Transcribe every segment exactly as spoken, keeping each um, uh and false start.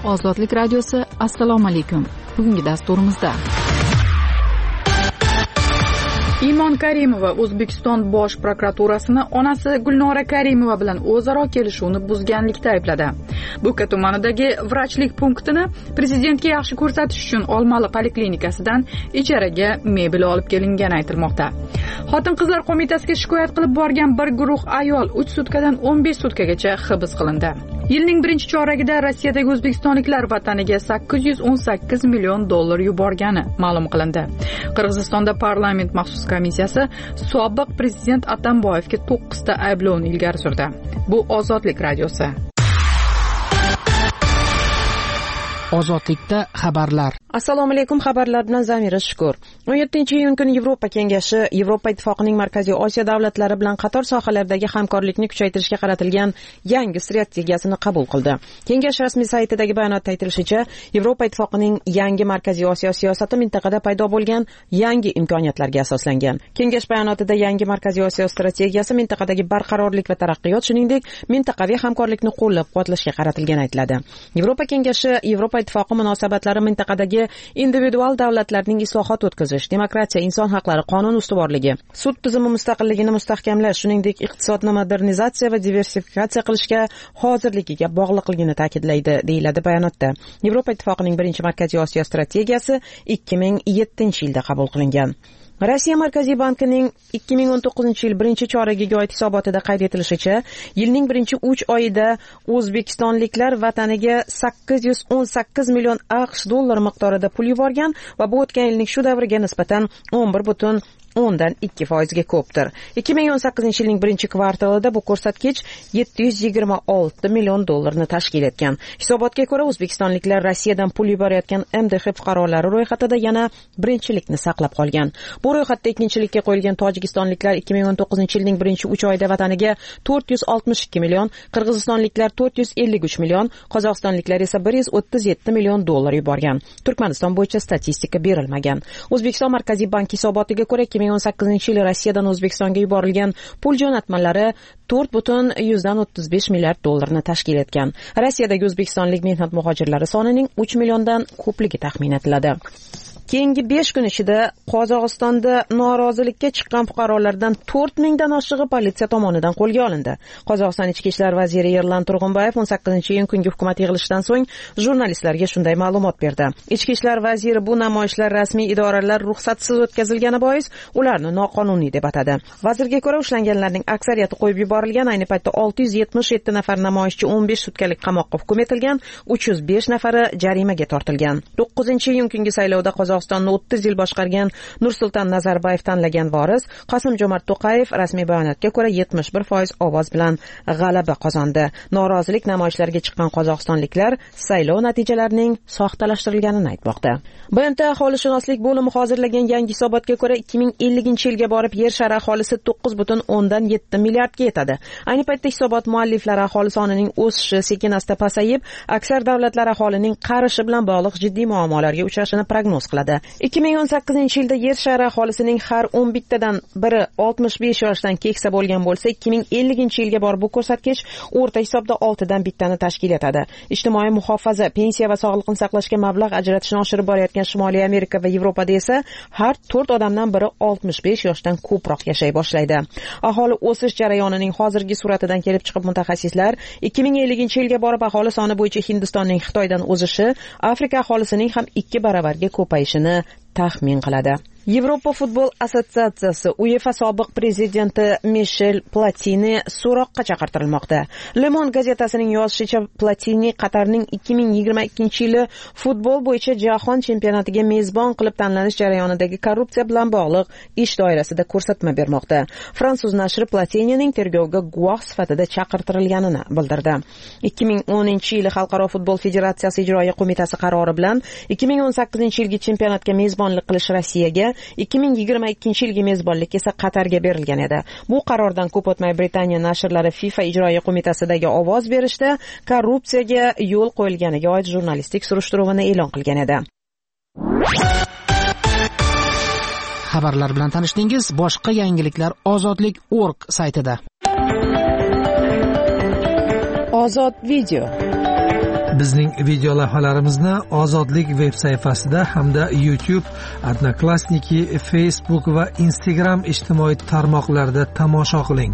Ozodlik radiosi, assalomu alaykum. Bugungi dasturimizda Imon Karimova O'zbekiston bosh prokuraturasini onasi Gulnora Karimova bilan o'zaro kelishuvni buzganlikda aybladi. Bo'ka tumanidagi vrachlik punktini prezidentga yaxshi ko'rsatish uchun Olmali poliklinikasidan ijaraga mebel olib kelingani aytilmoqda. Xotin-qizlar qo'mitasiga shikoyat qilib borgan bir guruh ayol uch sutkadan o'n besh sutkagacha hibs qilindi. Yilning birinchi choragida Rossiyadagi o'zbekistonliklar vataniga sakkiz yuz o'n sakkiz million dollar yuborgani ma'lum qilindi. Qirg'izistonda parlament maxsus komissiyasi sobiq prezident Atamboyevga to'qqiz ta ayblovni ilgari surdi. Bu Ozodlik radiosi. Ozodlikda xabarlar. Assalomu alaykum, xabarlar bilan Zamira Shukur. o'n yettinchi iyun kuni Yevropa Kengashi Yevropa Ittifoqining Markaziy Osiyo davlatlari bilan qator sohalardagi hamkorlikni kuchaytirishga qaratilgan yangi strategiyasini qabul qildi. Kengash rasmiy saytidagi bayonotda aytilishicha, Yevropa Ittifoqining yangi Markaziy Osiyo siyosati mintaqada paydo bo'lgan yangi imkoniyatlarga asoslangan. Kengash bayonotida yangi Markaziy Osiyo strategiyasi mintaqadagi barqarorlik va taraqqiyot, shuningdek, mintaqaviy hamkorlikni qo'llab-quvvatlashga qaratilgani aytiladi. Yevropa Kengashi Yevropa Ittifoqi munosabatlari mintaqadagi individual davlatlarning islohot o'tkazish, demokratiya, inson haqlari, qonun ustuvorligi, sud tizimi mustaqilligini mustahkamlash, shuningdek, iqtisodni modernizatsiya va diversifikatsiya qilishga hozirligiga bog'liqligini ta'kidlaydi, deyiladi bayonotda. Yevropa Ittifoqining birinchi Markaziy Osiyo strategiyasi ikki ming yettinchi yilda qabul qilingan. Rossiya Markaziy bankining ikki ming o'n to'qqizinchi yil birinchi choragiga oid hisobotida qayd etilishicha, yilning birinchi uch oyida o'zbekistonliklar vataniga sakkiz yuz o'n sakkiz million AQSh dollari miqdorida pul yuborgan va bu o'tgan yilning shu davriga nisbatan o'n bir butun o'ndan ikki foizga ko'pdir. ikki ming o'n sakkizinchi yilning birinchi kvartalida bu ko'rsatkich yetti yuz yigirma olti million dollarni tashkil etgan. Hisobotga ko'ra, o'zbekistonliklar Rossiyadan pul yuborayotgan M D H fuqarolari ro'yxatida yana birinchilikni saqlab qolgan. Bu ro'yxatda ikkinchilikka qo'yilgan tojikistonliklar ikki ming o'n to'qqizinchi yilning birinchi uch oyida vataniga to'rt yuz oltmish ikki million, qirg'izistonliklar to'rt yuz ellik uch million, qozog'istonliklar esa bir yuz o'ttiz yetti million dollar yuborgan. Turkmaniston bo'yicha statistika berilmagan. O'zbekiston Markaziy banki hisobotiga ko'ra, ikki ming o'n sakkizinchi yil Rossiyadan O'zbekistonga yuborilgan pul jo'natmalari to'rt butun yuzdan o'ttiz besh milliard dollarni tashkil etgan. Rossiyadagi o'zbekistonlik mehnat muhojirlari sonining uch milliondan ko'pligi taxmin etiladi. Keyingi besh kun ichida Qozog'istonda norozilikka chiqqan fuqarolardan to'rt mingdan oshig'i politsiya tomonidan qo'lga olindi. Qozog'iston ichki ishlar vaziri Yerlan Turg'unboyev o'n sakkizinchi iyun kungi hukumat yig'ilishidan so'ng jurnalistlarga shunday ma'lumot berdi. Ichki ishlar vaziri bu namoyishlar rasmiy idoralar ruxsatsiz o'tkazilgani bois ularni noqonuniy deb atadi. Vazirga ko'ra, ushlanganlarning aksariyati qo'yib yuborilgan. Ayni paytda olti yuz yetmish yetti nafar namoyishchi o'n besh sutkalik qamoqqa hukm etilgan, uch yuz besh nafari jarimaga tortilgan. to'qqizinchi iyun kungi saylovda Qozog'istonni o'ttiz yil boshqargan Nursulton Nazarboyev tanlagan voris Qosim-Jo'mart To'qayev rasmiy bayonotga ko'ra yetmish bir foiz ovoz bilan g'alaba qozondi. Norozilik namoyishlariga chiqqan qozog'istonliklar saylov natijalarining soxtalashtirilganini aytmoqda. B M T aholishunoslik bo'limi hozirlagan yangi hisobotga ko'ra, ikki ming ellinchi yilga borib yer shari aholisi to'qqiz butun o'ndan yetti milliardga yetadi. Ayni paytda hisobot mualliflari aholi sonining o'sishi sekin-asta pasayib, aksar davlatlar aholining qarishi bilan bog'liq jiddiy muammolarga uchrashini prognoz qiladi. ikki ming o'n sakkizinchi yilda yer shari aholisining har o'n bittadan biri oltmish besh yoshdan keksa bo'lgan bo'lsa, ikki ming ellinchi yilga borib bu ko'rsatkich o'rta hisobda oltidan bittani tashkil etadi. Ijtimoiy muhofaza, pensiya va sog'liqni saqlashga mablag' ajratishni oshirib borayotgan Shimoliy Amerika va Yevropada esa har to'rt odamdan biri oltmish besh yoshdan ko'proq yashay boshlaydi. Aholi o'sish jarayonining hozirgi suratidan kelib chiqib, mutaxassislar ikki ming ellinchi yilga borib aholi soni bo'yicha Hindistonning Xitoydan o'sishi Afrika aholisining ham ikki baravarga ko'payishini taxmin qiladi. Yevropa futbol assotsiatsiyasi UEFA sobiq prezidenti Michel Platini so'roqqa chaqirtirilmoqda. Le Monde gazetasining yozishicha, Platini Qatarning ikki ming yigirma ikkinchi yili futbol bo'yicha jahon chempionatiga mezbon qilib tanlanish jarayonidagi korrupsiya bilan bog'liq ish doirasida ko'rsatma bermoqda. Fransuz nashri Platinining tergovga guvoh sifatida chaqirtirilganini bildirdi. ikki ming o'ninchi yili Xalqaro futbol federatsiyasi ijroiya qo'mitasi qarori bilan ikki ming o'n sakkizinchi yilgi chempionatga mezbonlik qilish Rossiyaga, ikki ming yigirma ikkinchi yilgi mezbonlik esa Qatarga berilgan edi. Bu qarordan ko'p o'tmay Britaniya nashrlari FIFA ijroiya qo'mitasidagi ovoz berishda korrupsiyaga yo'l qo'yilganiga oid jurnalistik surishtiruvini e'lon qilgan edi. Xabarlar bilan tanishdingiz. Boshqa yangiliklar ozodlik nokta org saytida. Ozod video. Bizning video lavhalarimizni Ozodlik veb sayfasida hamda YouTube, Odnoklassniki, Facebook va Instagram ijtimoiy tarmoqlarida tomosha qiling.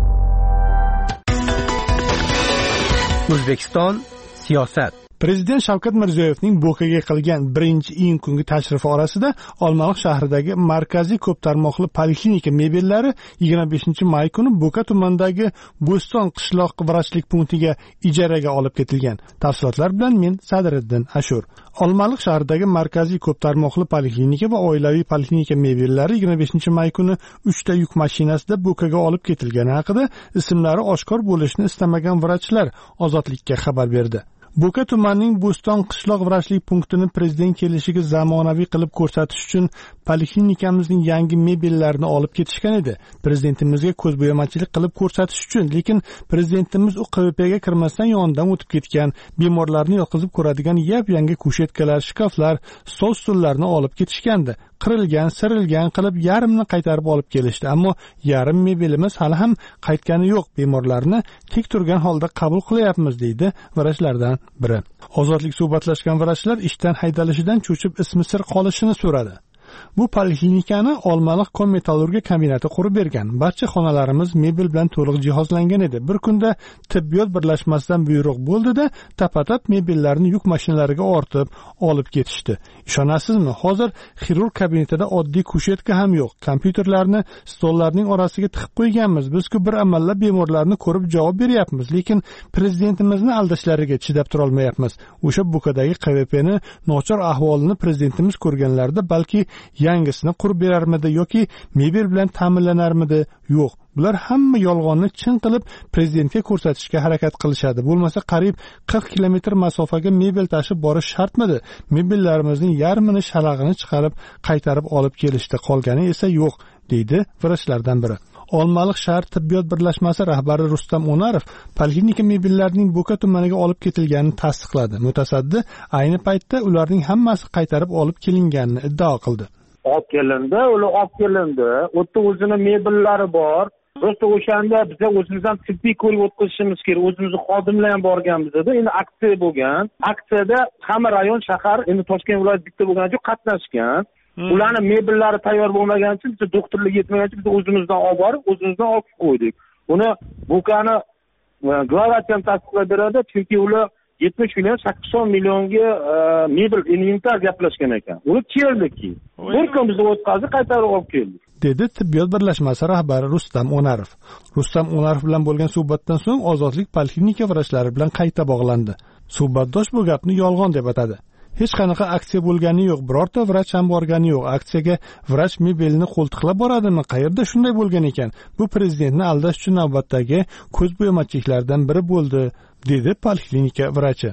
O'zbekiston siyosat. Prezident Shavkat Mirziyoyevning Bo'kaga qilgan birinchi iyun kungi tashrifi orasida Olmaliq shahridagi markaziy ko'p tarmoqli poliklinika mebellari yigirma beshinchi may kuni Bo'ka tumanidagi Bo'ston qishloq vrachlik punktiga ijaraga olib ketilgan. Tafsilotlar bilan men Sadriddin Ashur. Olmaliq shahridagi markaziy ko'p tarmoqli poliklinika va oilaviy poliklinika mebellari yigirma beshinchi may kuni uchta yuk mashinasida Bo'kaga olib ketilgani haqida ismlari oshkor bo'lishini istamagan vrachlar Ozodlikka xabar berdi. Bo'ka tumanining Bo'ston qishloq vrachlik punktini prezident kelishiga zamonaviy qilib ko'rsatish uchun poliklinikamizning yangi mebellarini olib ketishgan edi. Prezidentimizga ko'zbo'yamachilik qilib ko'rsatish uchun, lekin prezidentimiz u Q V P ga kirmasdan yonidan o'tib ketgan, bemorlarni yotqizib ko'radigan yap-yangi kushetkalar, shkaflar, stol-stullarni olib ketishgandi. Qirilgan, sirilgan qilib yarmini qaytarib olib kelishdi, ammo yarim mebelimiz hali ham qaytgani yo'q. Bemorlarni tik turgan holda qabul qilyapmiz, deydi vrachlardan biri. Ozodlik suhbatlashgan vrachlar ishdan haydalishidan cho'chib ismi sir qolishini so'radi. Bu poliklinikani Olmaliq kon-metallurgiya kombinati qurib bergan. Barcha xonalarimiz mebel bilan to'liq jihozlangan edi. Bir kunda tibbiyot birlashmasidan buyruq bo'ldi-da, tap-tap mebellarni yuk mashinalariga ortib olib ketishdi. Ishonasizmi? Hozir xirurg kabinetida oddiy kushetka ham yo'q. Kompyuterlarni stollarning orasiga tiqib qo'yganmiz. Biz-ku bir amallab bemorlarni ko'rib javob beryapmiz, lekin prezidentimizni aldashlariga chidab tura olmayapmiz. O'sha Bo'kadagi Q V Pni nochor ahvolini prezidentimiz ko'rganlarida balki yangisini qurib berarmidi yoki mebel bilan ta'minlanarmidi? Yo'q. Bular hamma yolg'onni chin qilib prezidentga ko'rsatishga harakat qilishadi. Bo'lmasa qariyb qirq kilometr masofaga mebel tashib borish shartmidi? Mebellarimizning yarmini shalag'ini chiqarib qaytarib olib kelishdi. Qolgani esa yo'q, deydi vrachlardan biri. Olmaliq shahar tibbiyot birlashmasi rahbari Rustam O'narov poliklinika mebellarining Bo'ka tumaniga olib ketilganini tasdiqladi. Mutasaddi ayni paytda ularning hammasi qaytarib olib kelinganini iddao qildi. Olib kelindi, ular olib kelindi. O'tda o'zini mebellari bor. Просто o'shanda biz o'zimizdan tibbiy ko'rik o'tkazishimiz kerak. O'zimizning xodimlar ham borganmiz edi. Endi aksiya bo'lgan. Aksiyada hamma rayon, shahar, endi Toshkent viloyati bitta bo'lgani uchun qatnashgan. Ularni mebellari tayyor bo'lmagani uchun, biz doktorlik yetmagani uchun biz o'zimizdan olib borib, o'zimizdan olib qo'ydik. Uni Bo'kani glavacham tasdiqlab beradi, chunki ular yetmish million sakson millionga mebel inventar gaplashgan ekan. Uni keldik keyin. Bir kun biz o'tkazib qaytarib olib keldik, dedi tibbiyot birlashmasi rahbari Rustam O'narov. Rustam O'narov bilan bo'lgan suhbatdan so'ng Ozodlik poliklinika vrachlari bilan qayta bog'landi. Suhbatdosh bu gapni yolg'on deb atadi. Hech qanaqa aksiya bo'lgani yo'q, birorta vrach ham borgani yo'q. Aksiyaga vrach mebelni qo'ltiqlab boradimi? Qayerda shunday bo'lgan ekan? Bu prezidentni aldash uchun navbatdagi ko'zbo'yamachiliklardan biri bo'ldi, dedi poliklinika vrachi.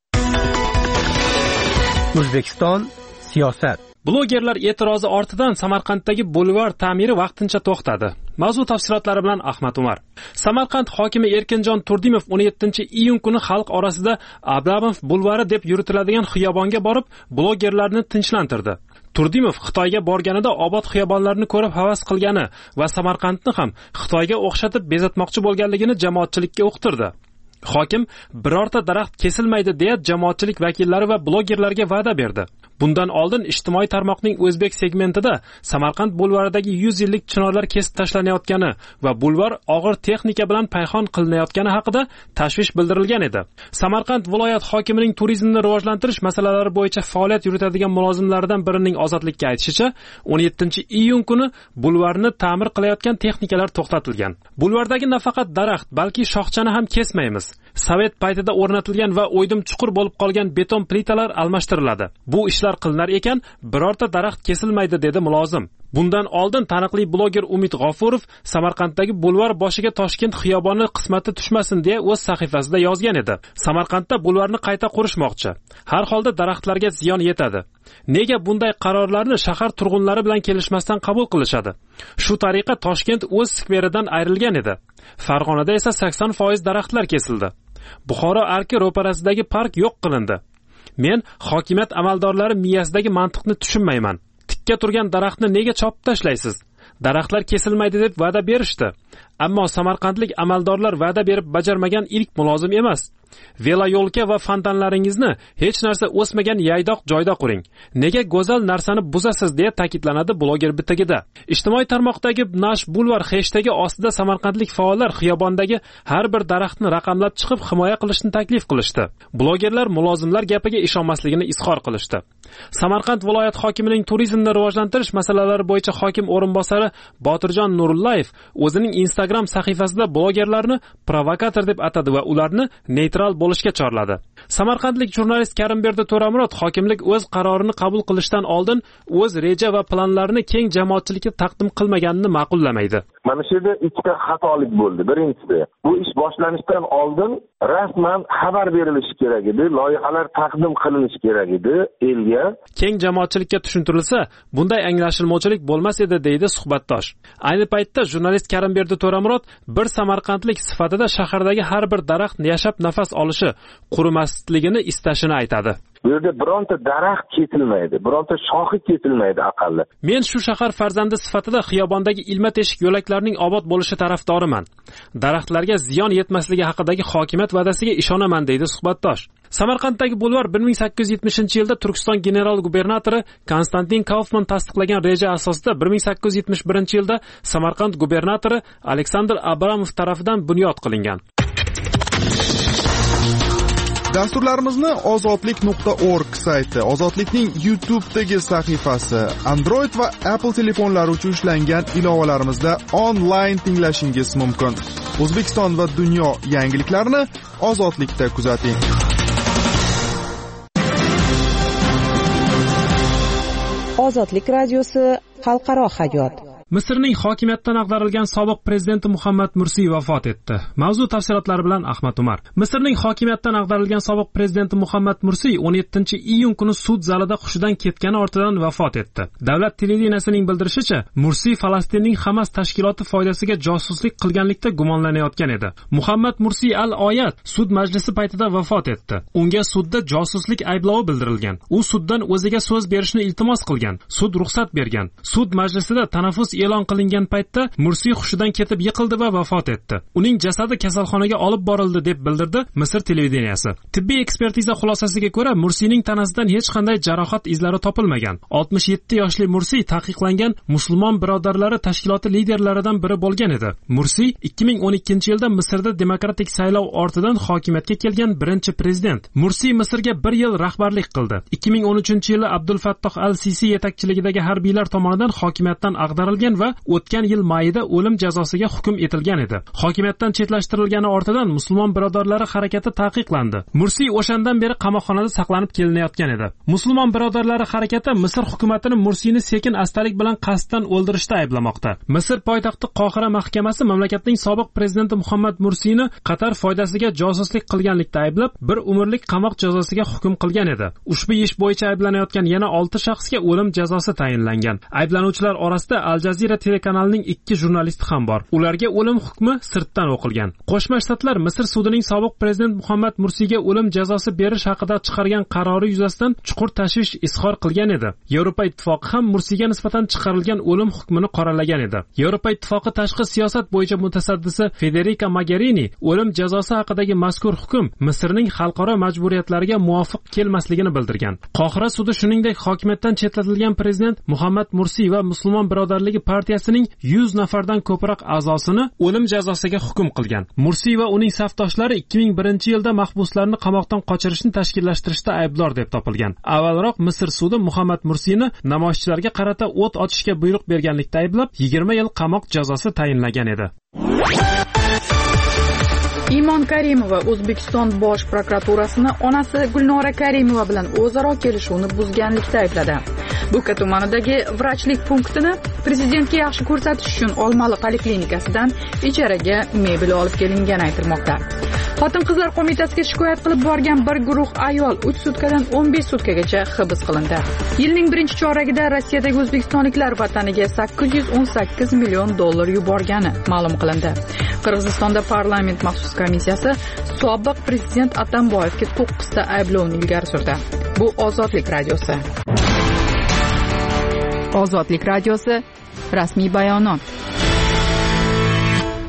O'zbekiston siyosat. Blogerlar e'tirozi ortidan Samarqanddagi bulvar ta'miri vaqtincha to'xtadi. Mavzu tafsilotlari bilan Ahmad Umar. Samarqand hokimi Erkinjon Turdimov o'n yettinchi iyun kuni xalq orasida Ablamov bulvari deb yuritiladigan xiyobonga borib, blogerlarni tinchlantirdi. Turdimov Xitoyga borganida obod xiyobonlarni ko'rib havas qilgani va Samarqandni ham Xitoyga o'xshatib bezatmoqchi bo'lganligini jamoatchilikka uqtirdi. Hokim birorta daraxt kesilmaydi deya jamoatchilik vakillari va blogerlarga va'da berdi. Bundan oldin ijtimoiy tarmoqning o'zbek segmentida Samarqand bulvaridagi yuz yillik chinorlar kesib tashlanayotgani va bulvar og'ir texnika bilan payhon qilinayotgani haqida tashvish bildirilgan edi. Samarqand viloyat hokimining turizmni rivojlantirish masalalari bo'yicha faoliyat yuritadigan mulozimlaridan birining Ozodlikka aytishicha, o'n yettinchi iyun kuni bulvarni ta'mir qilayotgan texnikalar to'xtatilgan. Bulvardagi nafaqat daraxt, balki shoxchani ham kesmaymiz. Sovet paytida o'rnatilgan va o'ydim chuqur bo'lib qolgan beton plitalar almashtiriladi. Bu ishlar qilinar ekan, birorta daraxt kesilmaydi, dedi mulozim. Bundan oldin taniqli bloger Umid G'ofurov Samarqanddagi bulvar boshiga Toshkent xiyoboni qismati tushmasin deya o'z sahifasida yozgan edi. Samarqandda bulvarni qayta qurishmoqchi. Har holda daraxtlarga ziyon yetadi. Nega bunday qarorlarni shahar turg'unlari bilan kelishmasdan qabul qilishadi? Shu tariqa Toshkent o'z skveridan ayrilgan edi. Farg'onada esa sakson foiz daraxtlar kesildi. Buxoro arki ro'parasidagi park yo'q qilindi. Men hokimiyat amaldorlari miyasidagi mantiqni tushunmayman. Tikka turgan daraxtni nega chopib tashlaysiz? Daraxtlar kesilmaydi deb va'da berishdi. Ammo samarqandlik amaldorlar va'da berib bajarmagan ilk mulozim emas. Veloyo'lka va fontanlaringizni hech narsa o'smagan yaydoq joyda quring. Nega go'zal narsani buzasiz deya ta'kidlanadi bloger bitagida. Ijtimoiy tarmoqdagi Nash Bulvar hashtagi ostida samarqandlik faollar xiyobondagi har bir daraxtni raqamlab chiqib himoya qilishni taklif qilishdi. Blogerlar mulozimlar gapiga ishonmasligini izhor qilishdi. Samarqand viloyat hokimining turizmni rivojlantirish masalalari bo'yicha hokim o'rinbosari Botirjon Nurullayev o'zining Instagram sahifasida blogerlarni provokator deb atadi va ularni neytral bo'lishga chorladi. Samarqandlik jurnalist Karimberdi To'ramurod hokimlik o'z qarorini qabul qilishdan oldin o'z reja va planlarini keng jamoatchilikka taqdim qilmaganini ma'qullamaydi. Mana shu yerda ikkita xatolik bo'ldi. Birinchisi, bu ish boshlanishidan oldin rasman xabar berilishi kerak edi, loyihalar taqdim qilinishi kerak edi elga. Keng jamoatchilikka tushuntirilsa, bunday anglashilmovchilik bo'lmas edi, deydi suhbatdosh. Ayni paytda jurnalist Karimberdi To'ramurod bir samarqandlik sifatida shahardagi har bir daraxt yashab nafas olishi, qurimasligini istashini aytadi. Bu yerda bironta daraxt kesilmaydi, bironta shoxi kesilmaydi aqalli. Men shu shahar farzandi sifatida xiyobondagi ilma-teshik yo'laklarning obod bo'lishi tarafdoriman. Daraxtlarga ziyon yetmasligi haqidagi hokimiyat va'dasiga ishonaman, deydi suhbatdosh. Samarqanddagi bulvar bir ming sakkiz yuz yetmishinchi yilda Turkiston general gubernatori Konstantin Kaufman tasdiqlagan reja asosida bir ming sakkiz yuz yetmish birinchi yilda Samarqand gubernatori Aleksandr Abramov tomonidan bunyod qilingan. Dasturlarimizni ozodlik nuqta org sayti, Ozodlikning YouTube'dagi sahifasi, Android va Apple telefonlari uchun ishlangan ilovalarimizda onlayn tinglashingiz mumkin. O'zbekiston va dunyo yangiliklarini Ozodlikda kuzating. Ozodlik radiosi xalqaro hayot. Misrning hokimiyatdan ag'darilgan sobiq prezidenti Muhammad Mursiy vafot etdi. Mavzu tafsilotlari bilan Ahmad Umar. Misrning hokimiyatdan ag'darilgan sobiq prezidenti Muhammad Mursiy o'n yettinchi iyun kuni sud zalida hushidan ketgani ortidan vafot etdi. Davlat televideniyasining bildirishicha, Mursiy Falastinning Hamas tashkiloti foydasiga josuslik qilganlikda gumonlanayotgan edi. Muhammad Mursiy al-Oyat sud majlisi paytida vafot etdi. Unga sudda josuslik ayblovi bildirilgan. U suddan o'ziga so'z berishni iltimos qilgan. Sud ruxsat bergan. Sud majlisida tanaffus e'lon qilingan paytda Mursiy hushidan ketib yiqildi va vafot etdi. Uning jasadi kasalxonaga olib borildi deb bildirdi Misr televideniyasi. Tibbiy ekspertiza xulosasiga ko'ra, Mursiyning tanasidan hech qanday jarohat izlari topilmagan. oltmish yetti yoshli Mursiy taqiqlangan musulmon birodarlari tashkiloti liderlaridan biri bo'lgan edi. Mursiy ikki ming o'n ikkinchi yilda Misrda demokratik saylov ortidan hokimiyatga kelgan birinchi prezident. Mursiy Misrga bir yil rahbarlik qildi. ikki ming o'n uchinchi yili Abdul Fattoh al-Sisi yetakchiligidagi harbiylar tomonidan hokimiyatdan ag'darilgan va o'tgan yil mayida o'lim jazosiga hukm etilgan edi. Hokimiyatdan chetlashtirilgani ortidan musulmon birodarlari harakati taqiqlandi. Mursiy o'shandan beri qamoqxonada saqlanib kelinayotgan edi. Musulmon birodarlari harakati Misr hukumatini Mursiyni sekin astalik bilan qasddan o'ldirishda ayblamoqda. Misr poytaxti Qohira mahkamasi mamlakatning sobiq prezidenti Muhammad Mursiyni Qatar foydasiga josuslik qilganlikda ayblab, bir umrlik qamoq jazosiga hukm qilgan edi. Ushbu ish bo'yicha ayblanayotgan yana olti shaxsga o'lim jazosi tayinlangan. Ayblanuvchilar orasida Al Jazeera telekanalining ikki jurnalisti ham bor. Ularga o'lim hukmi sirtdan o'qilgan. Qo'shma Shtatlar Misr sudining sobiq prezident Muhammad Mursiyga o'lim jazosi berish haqida chiqargan qarori yuzasidan chuqur tashvish izhor qilgan edi. Yevropa ittifoqi ham Mursiyga nisbatan chiqarilgan o'lim hukmini qoralagan edi. Yevropa ittifoqi tashqi siyosat bo'yicha mutasaddisi Federica Mogherini o'lim jazosi haqidagi mazkur hukm Misrning xalqaro majburiyatlariga muvofiq kelmasligini bildirgan. Qohira sudi shuningdek hokimiyatdan chetlatilgan prezident Muhammad Mursiy va musulmon birodarligi partiyasining yuz nafardan ko'proq a'zosini o'lim jazosiga hukm qilgan. Mursiy va uning safdoshlari ikki ming birinchi yilda mahbuslarni qamoqdan qochirishni tashkillashtirishda aybdor deb topilgan. Avvalroq Misr sudi Muhammad Mursiyni namoyishchilarga qarata o't ochishga buyruq berganlikda ayblab, yigirma yil qamoq jazosi tayinlagan edi. Imon Karimova O'zbekiston bosh prokuraturasini onasi Gulnora Karimova bilan o'zaro kelishuvni buzganlikda aybladi. Buka tumanidagi vrachlik punktini prezidentga yaxshi ko'rsatish uchun Olmaliq poliklinikasidan ijaraga mebel olib kelingani aytilmoqda. Xotin-qizlar qo'mitasiga shikoyat qilib borgan bir guruh ayol uch sutkadan o'n besh sutkagacha hibs qilindi. Yilning birinchi choragida Rossiyadagi o'zbekistonliklar vataniga sakkiz yuz o'n sakkiz million dollar yuborgani ma'lum qilindi. Qirg'izistonda parlament maxsus komissiyasi sobiq prezident Atamboyevga to'qqizta ayblovni ilgari surdi. Bu Ozodlik radiosi. Ozodlik radiosi rasmiy bayonot.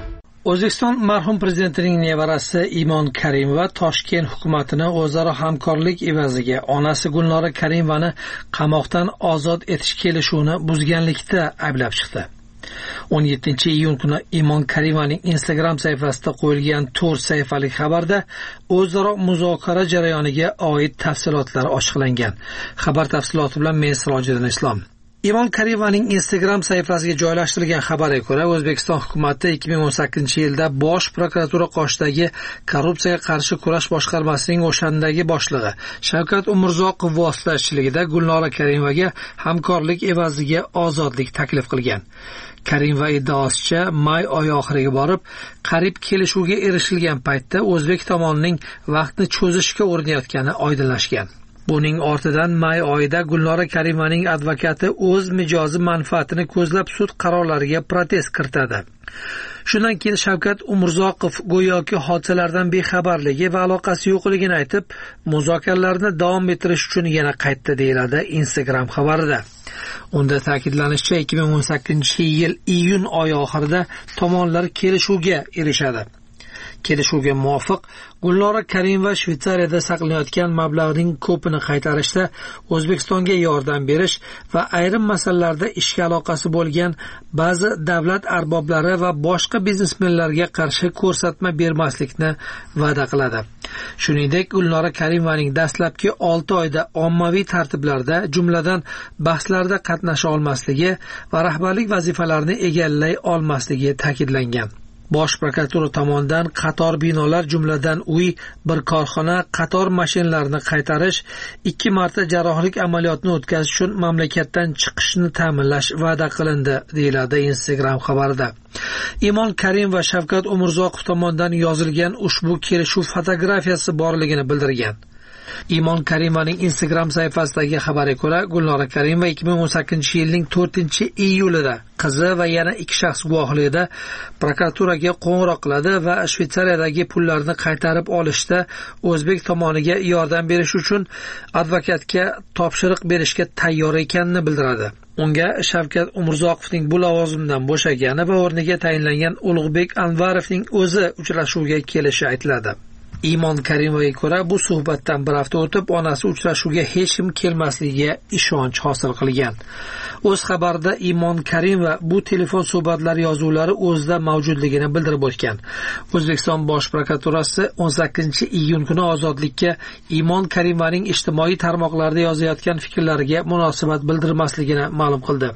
O'zbekiston marhum prezidentining nevarasi Imon Karimova Toshkent hukumatini o'zaro hamkorlik evaziga onasi Gulnora Karimovani qamoqdan ozod etish kelishuvini buzganlikda ayblab chiqdi. o'n yettinchi iyun kuni Imon Karimovaning Instagram sahifasida qo'yilgan to'rt sahifalik xabarda o'zaro muzokara jarayoniga oid tafsilotlar ochiqlangan. Xabar tafsiloti bilan men Sirojiddin Islom. Imon Karimovaning Instagram sahifasiga joylashtirilgan xabarga ko'ra, O'zbekiston hukumati ikki ming o'n sakkizinchi yilda Bosh prokuratura qoshidagi korrupsiyaga qarshi kurash boshqarmasining o'shandagi boshlig'i Shavkat Umurzoqov vositachiligida Gulnora Karimovaga hamkorlik evaziga ozodlik taklif qilgan. Karimova iddaosicha, may oyi oxiriga borib, qarib kelishuvga erishilgan paytda o'zbek tomonining vaqtni cho'zishga urinayotgani oydinlashgan. Buning ortidan may oyida Gulnora Karimovaning advokati o'z mijozi manfaatini ko'zlab sud qarorlariga protest kiritadi. Shundan keyin Shavkat Umurzoqov go'yoki hodisalardan bexabarligi va aloqasi yo'qligini aytib, muzokaralarni davom ettirish uchun yana qaytdi, deyiladi Instagram xabarida. Unda ta'kidlanishicha, ikki ming o'n sakkizinchi yil iyun oyi oxirida tomonlar kelishuvga erishadi. Kelishuvga muvofiq Gulnora Karimova Shveysariyada saqlanayotgan mablag'ning ko'pini qaytarishda O'zbekistonga yordam berish va ayrim masalalarda ishga aloqasi bo'lgan ba'zi davlat arboblari va boshqa biznesmenlarga qarshi ko'rsatma bermaslikni va'da qiladi. Shuningdek, Gulnora Karimovaning dastlabki olti oyda ommaviy tartiblarda, jumladan bahslarda qatnasha olmasligi va rahbarlik vazifalarini egallay olmasligi ta'kidlangan. Bosh prokuratura tomonidan qator binolar, jumladan uy, bir korxona, qator mashinalarni qaytarish, ikki marta jarrohlik amaliyotini o'tkazish uchun mamlakatdan chiqishni ta'minlash va'da qilindi, deyiladi Instagram xabarida. Imon Karim va Shavkat Umurzoqov tomonidan yozilgan ushbu kelishuv fotografiyasi borligini bildirgan. Imon Karimovaning Instagram sahifasidagi xabarga ko'ra, Gulnora Karimova ikki ming o'n sakkizinchi yilning to'rtinchi iyulida qizi va yana ikki shaxs guvohligida prokuraturaga qo'ng'iroq qiladi va Shveysariyadagi pullarni qaytarib olishda o'zbek tomoniga yordam berish uchun advokatga topshiriq berishga tayyor ekanini bildiradi. Unga Shavkat Umurzoqovning bu lavozimdan bo'shagani va o'rniga tayinlangan Ulug'bek Anvarovning o'zi uchrashuvga kelishi aytiladi. Imon Karimovaga ko'ra, bu suhbatdan bir hafta o'tib, onasi uchrashuvga hech kim kelmasligiga ishonch hosil qilgan. O'z xabarida Imon Karimova bu telefon suhbatlari yozuvlari o'zida mavjudligini bildirib o'tgan. O'zbekiston Bosh prokuraturasi o'n sakkizinchi iyun kuni ozodlikka Imon Karimovaning ijtimoiy tarmoqlarda yozayotgan fikrlariga munosabat bildirmasligini ma'lum qildi.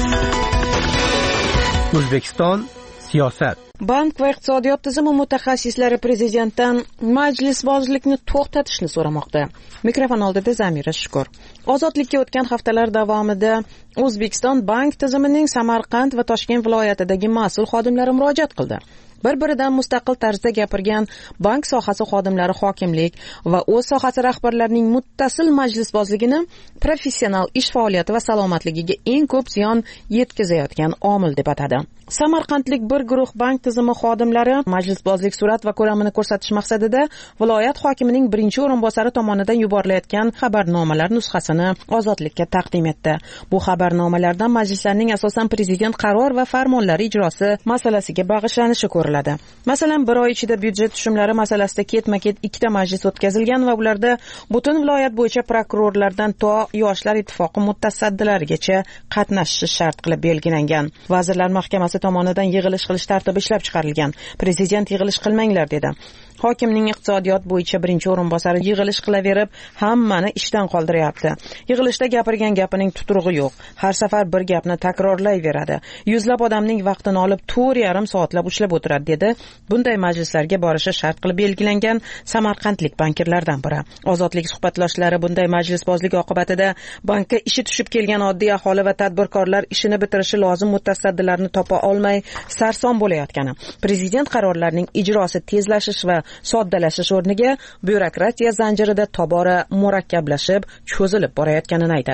O'zbekiston siyosat. Bank va iqtisodiyot tizimi mutaxassislari prezidentdan majlisbozlikni to'xtatishni so'ramoqda. Mikrofon oldida Zamira Shukur. Ozodlikka o'tgan haftalar davomida O'zbekiston bank tizimining Samarqand va Toshkent viloyatidagi mas'ul xodimlari murojaat qildi. Bir-biridan mustaqil tarzda gapirgan bank sohasi xodimlari hokimlik va o'z sohasi rahbarlarining muttasil majlisbozligini professional ish faoliyati va salomatligiga eng ko'p ziyon yetkazayotgan omil deb atadi. Samarqandlik bir guruh bank tizimi xodimlari majlisbozlik surat va ko'ramini ko'rsatish maqsadida viloyat hokimining birinchi o'rinbosari tomonidan yuborilayotgan xabarnomalar nusxasini ozodlikka taqdim etdi. Bu xabarnomalardan majlislarning asosan prezident qaror va farmonlari ijrosi masalasiga bag'ishlanishi ko'riladi. Masalan, bir oy ichida byudjet tushumlari masalasida ketma-ket ikkita majlis o'tkazilgan va ularda butun viloyat bo'yicha prokurorlardan to Yoshlar ittifoqi mutasaddilarigacha qatnashishi shart qilib belgilangan. Vazirlar Mahkamasi tomonidan yig'ilish qilish tartibi ishlab chiqarilgan. Prezident yig'ilish qilmanglar dedi. Hokimning iqtisodiyot bo'yicha birinchi o'rinbosari yig'ilish qilaverib, hammani ishdan qoldiryapti. Yig'ilishda gapirgan gapining tuturug'i yo'q. Har safar bir gapni takrorlayveradi. Yuzlab odamning vaqtini olib to'rt yarim soatlab ushlab o'tiradi dedi. Bunday majlislarga borishi shart qilib belgilangan samarqandlik bankirlardan biri. Ozodlik suhbatloshlari bunday majlisbozlik oqibatida bankka ishi tushib kelgan oddiy aholi va tadbirkorlar ishini bitirishi lozim mutasaddilarni topa olmay sarson bo'layotgani, prezident qarorlarining ijrosi tezlashish va soddalashish o'rniga byurokratiya zanjirida tobora murakkablashib, cho'zilib borayotganini aytadi.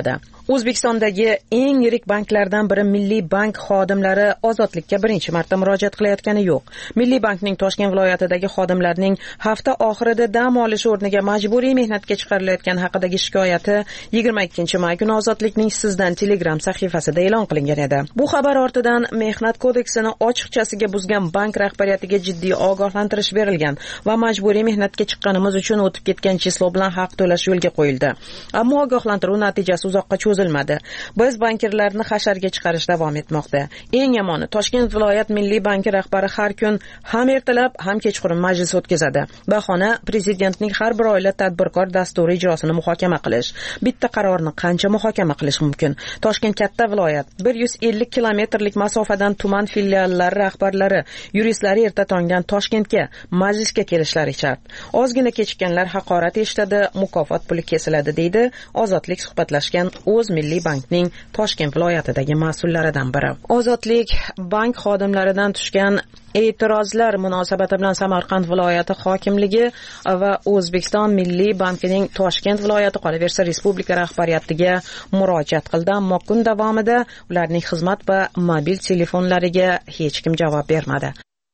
O'zbekistondagi eng yirik banklardan biri Milliy bank xodimlari ozodlikka birinchi marta murojaat qilayotgani yo'q. Milliy bankning Toshkent viloyatidagi xodimlarning hafta oxirida dam olish o'rniga majburiy mehnatga chiqarilayotgani haqidagi shikoyati yigirma ikkinchi may kuni Ozodlikning Sizdan Telegram sahifasida e'lon qilingan edi. Bu xabar ortidan Mehnat kodeksini ochiqchasiga buzgan bank rahbariyatiga jiddiy ogohlantirish berilgan va majburiy mehnatga chiqqanimiz uchun o'tib ketgan chislo bilan haq to'lash yo'lga qo'yildi. Ammo ogohlantiruv natijasi uzoqqa cho'zilmadi. Biz bankirlarni hasharga chiqarish davom etmoqda. Eng yomoni, Toshkent viloyat Milliy banki rahbari har kun ham ertalab, ham kechqurun majlis o'tkazadi. Bahona prezidentning har bir oila tadbirkor dasturi ijrosini muhokama qilish. Bitta qarorni qancha muhokama qilish mumkin? Toshkent katta viloyat. bir yuz ellik kilometrlik masofadan tuman filiallari rahbarlari, yuristlari erta tongdan Toshkentga majlisga kelishlari shart. Ozgina kechikkanlar haqorat eshitadi, mukofot puli kesiladi deydi Ozodlik suhbatlashgan O'z Milliy bankning Toshkent viloyatidagi mas'ullaridan biri. Ozodlik bank xodimlaridan tushgan e'tirozlar munosabati bilan Samarqand viloyati hokimligi va O'zbekiston Milliy bankining Toshkent viloyati qolaversa respublika rahbariyatiga murojaat qildi, ammo kun davomida ularning xizmat va mobil telefonlariga hech kim javob bermadi.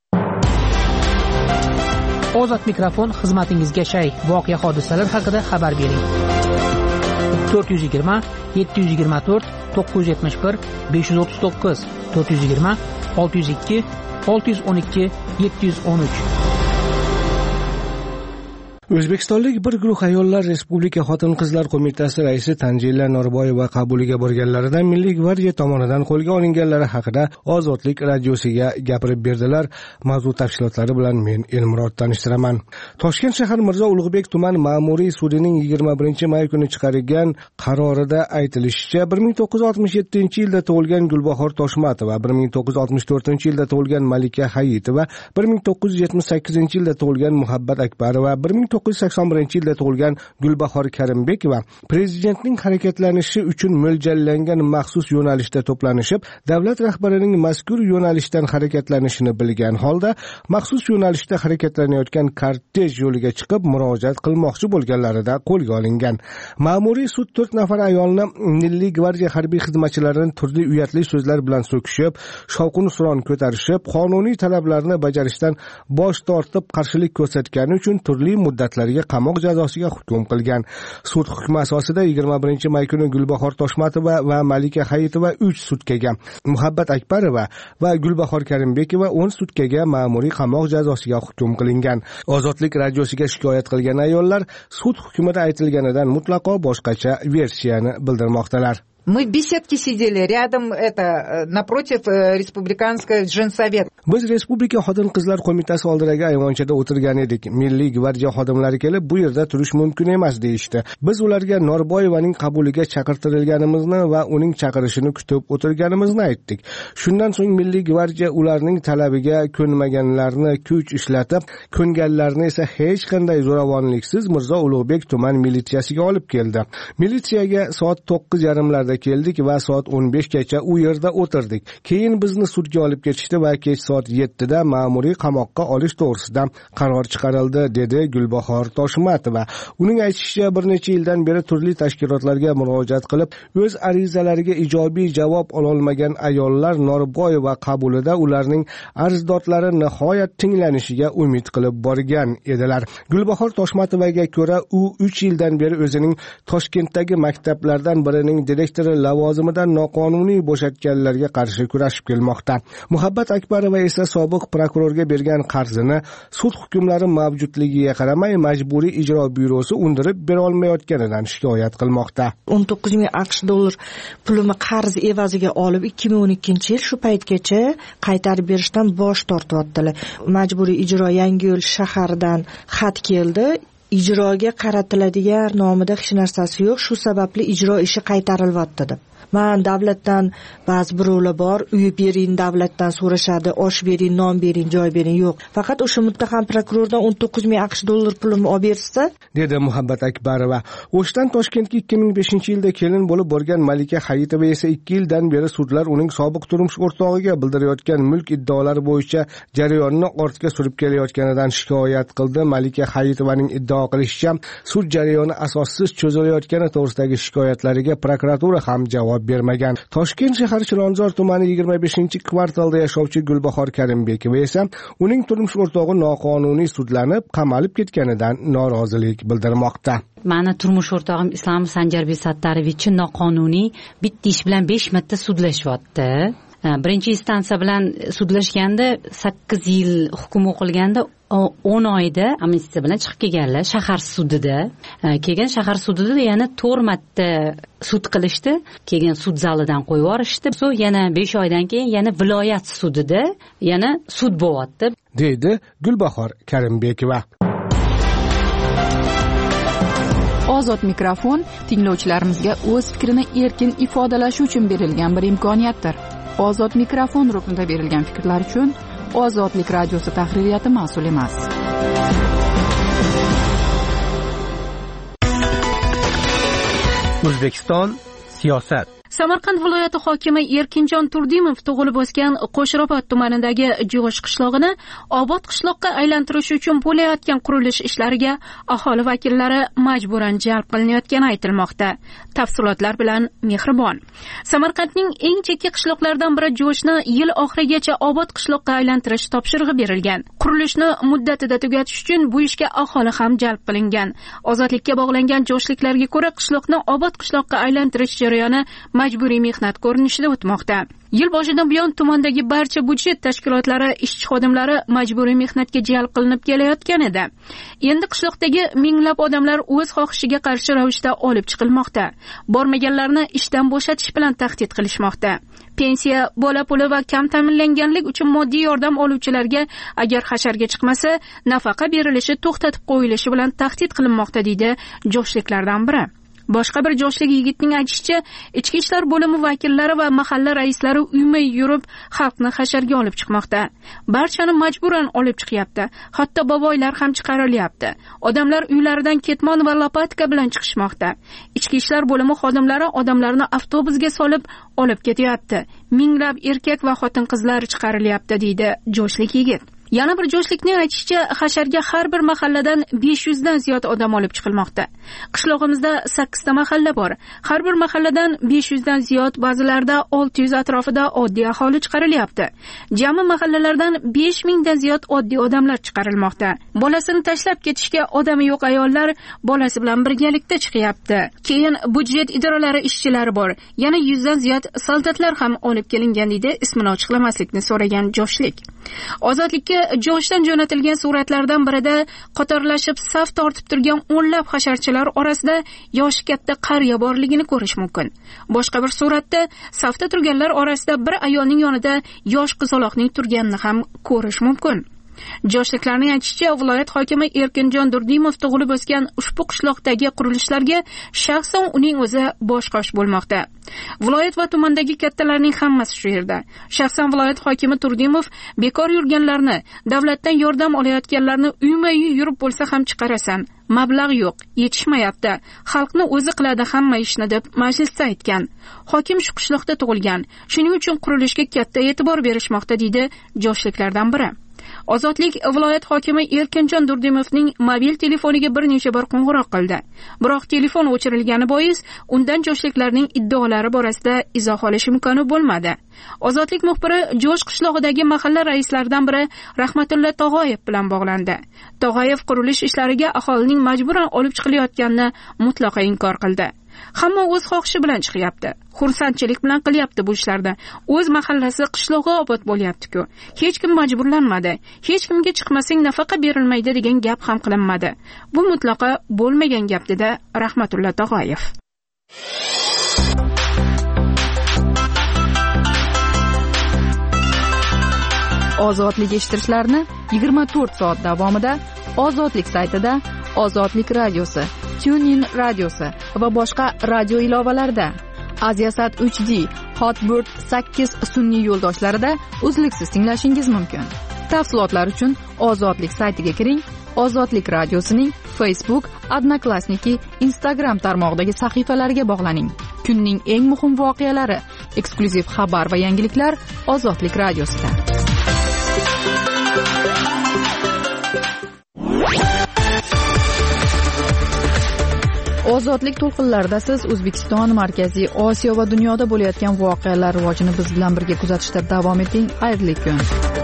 Ozod mikrofon xizmatingizga shay. Voqea hodisalar haqida xabar bering. to'rt yuz yigirma yetti yuz yigirma to'rt to'qqiz yuz yetmish bir besh yuz o'ttiz to'qqiz to'rt yuz yigirma olti yuz ikki olti yuz o'n ikki yetti yuz o'n uch. O'zbekistonlik bir guruh ayollar Respublika Xotin-qizlar qo'mitasi raisi Tanjila Norboyeva qabuliga borganlarida Milliy gvardiya tomonidan qo'lga olinganlari haqida Ozodlik radiosiga gapirib berdilar. Mavzu tafsilotlari bilan men Elmurod tanishtiraman. Toshkent shahar Mirzo Ulug'bek tuman ma'muriy sudining yigirma birinchi may kuni chiqargan qarorida aytilishicha, bir ming to'qqiz yuz oltmish yettinchi yilda tug'ilgan Gulbahor Toshmatova, bir ming to'qqiz yuz oltmish to'rtinchi yilda tug'ilgan Malika Hayitova, bir ming to'qqiz yuz yetmish sakkizinchi yilda tug'ilgan Muhabbat Akbarova, bir ming to'qqiz yuz sakson birinchi yilda tug'ilgan Gulbahor Karimbekova prezidentning harakatlanishi uchun mo'ljallangan maxsus yo'nalishda to'planishib, davlat rahbarining mazkur yo'nalishdan harakatlanishini bilgan holda maxsus yo'nalishda harakatlanayotgan kortej yo'liga chiqib murojaat qilmoqchi bo'lganlarida qo'lga olingan. Ma'muriy sud to'rt nafar ayolni Milliy gvardiya harbiy xizmatchilarining turli uyatli so'zlar bilan so'kishib, shovqin-suron ko'tarishib, qonuniy talablarni bajarishdan bosh tortib qarshilik ko'rsatgani uchun turli muddatlarga qamoq jazosiga hukm qilgan. Sud hukmi asosida yigirma birinchi may kuni Gulbahor Toshmatova va Malika Hayitova uch sutkaga, Muhabbat Akbarova va Gulbahor Karimbekova o'n sutkaga ma'muriy qamoq jazosiga hukm qilingan. Ozodlik radiosiga shikoyat qilgan ayollar sud hukmida aytilganidan mutlaqo boshqacha versiyani bildirmoqdalar. Мы в беседке сидели, рядом это, напротив республиканская женсовет. Biz Respublika Xotin-qizlar qo'mitasi oldidagi ayvonchada o'tirgan edik. Milliy gvardiya xodimlari kelib, bu yerda turish mumkin emas deyishdi. Biz ularga Norboyevaning qabuliga chaqirtirilganimizni va uning chaqirishini kutib o'tirganimizni aytdik. Shundan so'ng Milliy gvardiya ularning talabiga ko'nmaganlarni kuch ishlatib, ko'nganlarni esa hech qanday zo'ravonliksiz Mirzo Ulug'bek tuman militsiyasiga olib keldi. Militsiyaga soat to'qqiz yarim larda keldik va soat o'n beshgacha u yerda o'tirdik. Keyin bizni sudga olib ketishdi va kech soat yettida ma'muriy qamoqqa olish to'g'risida qaror chiqarildi, dedi Gulbahor Toshmatova. Uning aytishicha, bir necha yildan beri turli tashkilotlarga murojaat qilib, o'z arizalariga ijobiy javob ololmagan ayollar Norboyeva qabulida ularning arzdodlari nihoyat tinglanishiga umid qilib borgan edilar. Gulbahor Toshmatovaga ko'ra, u uch yildan beri o'zining Toshkentdagi maktablardan birining direktori lavozimidan noqonuniy bo'shatganlarga qarshi kurashib kelmoqda. Muhabbat Akbarova esa sobiq prokurorga bergan qarzini sud hukmlari mavjudligiga qaramay majburiy ijro byurosi undirib bera olmayotganidan shikoyat qilmoqda. o'n to'qqiz ming aqsh dollar pulini qarz evaziga olib ikki ming o'n ikkinchi yil shu paytgacha qaytarib berishdan bosh tortyaptilar. Majburiy ijro Yangiyo'l shaharidan xat keldi. Ijroga qaratiladigan nomida hech narsasi yo'q, shu sababli ijro ishi qaytarilyapti deb. man davlatdan ba'zi birovlar bor, uy bering davlatdan so'rashadi, osh bering, non bering, joy bering. Yo'q, faqat o'sha muttaham prokurordan o'n to'qqiz ming aqsh dollar pulimni olib bersa, dedi Muhabbat Akbarova. O'shdan Toshkentga ikki ming beshinchi yilda kelin bo'lib borgan Malika Hayitova esa ikki yildan beri sudlar uning sobiq turmush o'rtog'iga bildirayotgan mulk iddaolari bo'yicha jarayonni ortga surib kelayotganidan shikoyat qildi. Malika Hayitovaning iddao qilishicha, sud jarayoni asossiz cho'zilayotgani to'g'risidagi shikoyatlariga prokuratura ham javob bermagan. Toshkent shahar Chilonzor tumani yigirma beshinchi kvartalda yashovchi Gulbahor Karimbekova esa uning turmush o'rtog'i noqonuniy sudlanib, qamalib ketganidan norozilik bildirmoqda. Mani turmush o'rtog'im Islom Sanjarbek Sattarovichni noqonuniy bitta ish bilan besh marta sudlashyapti. Birinchi instansiya bilan sudlashganda sakkiz yil hukm o'qilganda o'n oyda amnistiya bilan chiqib kelganlar shahar sudida. Keyin shahar sudida yana to'rt marta sud qilishdi. Keyin sud zalidan qo'yib yuborishdi. So yana besh oydan keyin yana viloyat sudida yana sud bo'lyapti, deydi Gulbahor Karimbekova. Ozod mikrofon tinglovchilarimizga o'z fikrini erkin ifodalashi uchun berilgan bir imkoniyatdir. Ozod mikrofon ruknida berilgan fikrlar uchun Ozodlik radiosi tahririyati mas'ul emas. O'zbekiston siyosat. Samarqand viloyati hokimi Erkinjon Turdimov tug'ilib o'sgan Qo'shrobod tumanidagi Jo'sh qishlog'ini obod qishloqqa aylantirish uchun bo'layotgan qurilish ishlariga aholi vakillari majburan jalb qilinayotgani aytilmoqda. Tafsilotlar bilan Mehribon. Samarqandning eng chekka qishloqlaridan biri Jo'shni yil oxirigacha obod qishloqqa aylantirish topshirig'i berilgan. Qurilishni muddatida tugatish uchun bu ishga aholi ham jalb qilingan. Ozodlikka bog'langan jo'shliklarga ko'ra qishloqni obod qishloqqa aylantirish jarayoni majburiy mehnat ko'rinishida o'tmoqda. Yil boshidan buyon tumandagi barcha budjet tashkilotlari ishchi xodimlari majburiy mehnatga jalb qilinib kelayotgan edi. Endi qishloqdagi minglab odamlar o'z xohishiga qarshi ravishda olib chiqilmoqda. Bormaganlarni ishdan bo'shatish bilan tahdid qilishmoqda. Pensiya, bola puli va kam ta'minlanganlik uchun moddiy yordam oluvchilarga agar hasharga chiqmasa, nafaqa berilishi to'xtatib qo'yilishi bilan tahdid qilinmoqda, deydi jo'shliklardan biri. Boshqa bir jo'shlik yigitning aytishicha, ichki ishlar bo'limi vakillari va mahalla raislari uyma yurib xalqni hasharga olib chiqmoqda. Barchani majburan olib chiqyapti. Hatto boboylar ham chiqarilyapti. Odamlar uylaridan ketmon va lopatka bilan chiqishmoqda. Ichki ishlar bo'limi xodimlari odamlarni avtobusga solib olib ketyapti. Minglab erkak va xotin-qizlar chiqarilyapti, deydi jo'shlik yigit. Yana bir jo'shlikning aytishicha, hasharga har bir mahalladan besh yuz dan ziyod odam olib chiqilmoqda. Qishlog'imizda sakkiz ta mahalla bor. Har bir mahalladan besh yuz dan ziyod, ba'zilarda olti yuz atrofida oddiy aholi chiqarilyapti. Jami mahallalardan besh ming dan ziyod oddiy odamlar chiqarilmoqda. Bolasini tashlab ketishga odami yo'q ayollar bolasi bilan birgalikda chiqyapti. Keyin budjet idoralari ishchilari bor. Yana yuz dan ziyod soldatlar ham olib kelingan, deydi ismini ochiqlamaslikni so'ragan jo'shlik. Ozodlikka Jo'shdan jo'natilgan suratlardan birida qatorlashib saf tortib turgan o'nlab hasharchilar orasida yoshi katta qariya borligini ko'rish mumkin. Boshqa bir suratda safda turganlar orasida bir ayolning yonida yosh qizaloqning turganini ham ko'rish mumkin. Jo'shliklarning aytishicha, viloyat hokimi Erkinjon Turdimov tug'ilib o'sgan ushbu qishloqdagi qurilishlarga shaxsan uning o'zi bosh-qosh bo'lmoqda. Viloyat va tumandagi kattalarning hammasi shu yerda. Shaxsan viloyat hokimi Turdimov bekor yurganlarni, davlatdan yordam olayotganlarni uyma-uy yurib bo'lsa ham chiqarasan. Mablag' yo'q, yetishmayapti. Xalqni o'zi qiladi hamma ishni, deb majlisda aytgan. Hokim shu qishloqda tug'ilgan. Shuning uchun qurilishga katta e'tibor berishmoqda, deydi jo'shliklardan biri. Ozodlik viloyat hokimi Erkinjon Turdimovning mobil telefoniga bir necha bor qo'ng'iroq qildi. Biroq telefon o'chirilgani bois undan jo'shliklarning iddaolari borasida izoh olish imkoni bo'lmadi. Ozodlik muxbiri Jo'sh qishlog'idagi mahalla raislaridan biri Rahmatulla Tog'oyev bilan bog'landi. Tog'oyev qurilish ishlariga aholining majburan olib chiqilayotganini mutlaqo inkor qildi. Hamma o'z xohishi bilan chiqyapti. Xursandchilik bilan qilyapti bu ishlarda. O'z mahallasi, qishlog'i obod bo'lyapti-ku. Hech kim majburlanmadi. Hech kimga chiqmasang nafaqa berilmaydi degan gap ham qilinmadi. Bu mutlaqo bo'lmagan gap, dedi Rahmatulla Tog'oyev. Ozodlik eshittirishlarni yigirma to'rt soat davomida Ozodlik saytida, Ozodlik radiosi, TuneIn radiosi va boshqa radio ilovalarida, Aziasat uch D, Hotbird sakkiz sun'iy yo'ldoshlarida uzluksiz tinglashingiz mumkin. Tafsilotlar uchun Ozodlik saytiga kiring. Ozodlik radiosining Facebook, Odnoklassniki, Instagram tarmog'idagi sahifalariga bog'laning. Kunning eng muhim voqealari, eksklyuziv xabar va yangiliklar Ozodlik radiosida. Ozodlik to'lqinlarida siz O'zbekiston, Markaziy Osiyo va dunyoda bo'layotgan voqealar rivojini biz bilan birga kuzatishda davom eting. Xayrli kun.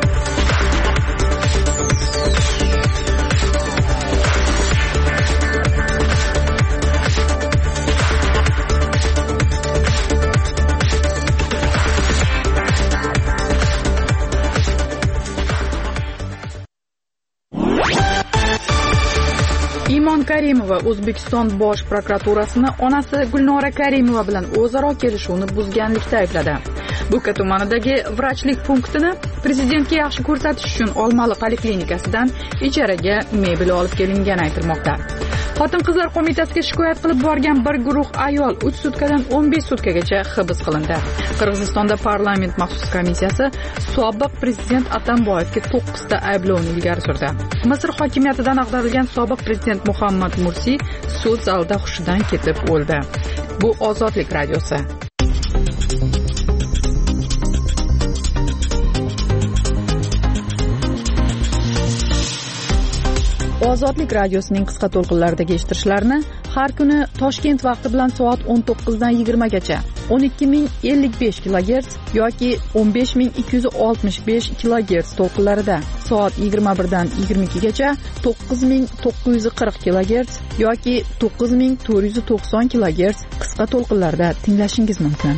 Imon Karimova O'zbekiston bosh prokuraturasini onasi Gulnora Karimova bilan o'zaro kelishuvni buzganlikda aybladi. Buka tumanidagi vrachlik punktini prezidentga yaxshi ko'rsatish uchun Olmaliq poliklinikasidan ijaraga mebel olib kelingani aytilmoqda. Xotin-qizlar qo'mitasiga shikoyat qilib borgan bir guruh ayol uch sutkadan o'n besh sutkagacha hibs qilindi. Qirg'izistonda parlament maxsus komissiyasi sobiq prezident Atamboyevga to'qqizta ayblovni ilgari surdi. Misr hokimiyatidan ag'darilgan sobiq prezident Muhammad Mursi sud zalida hushidan ketib o'ldi. Bu Ozodlik radiosi. Ozodlik radiosining qisqa to'lqinlaridagi eshittirishlarni har kuni Toshkent vaqti bilan soat o'n to'qqizdan yigirma gacha o'n ikki ming ellik besh kilogerts yoki o'n besh ming ikki yuz oltmish besh kilogerts to'lqinlarida, soat yigirma birdan yigirma ikki gacha to'qqiz ming to'qqiz yuz qirq kilogerts yoki to'qqiz ming to'rt yuz to'qson kilogerts qisqa to'lqinlarda tinglashingiz mumkin.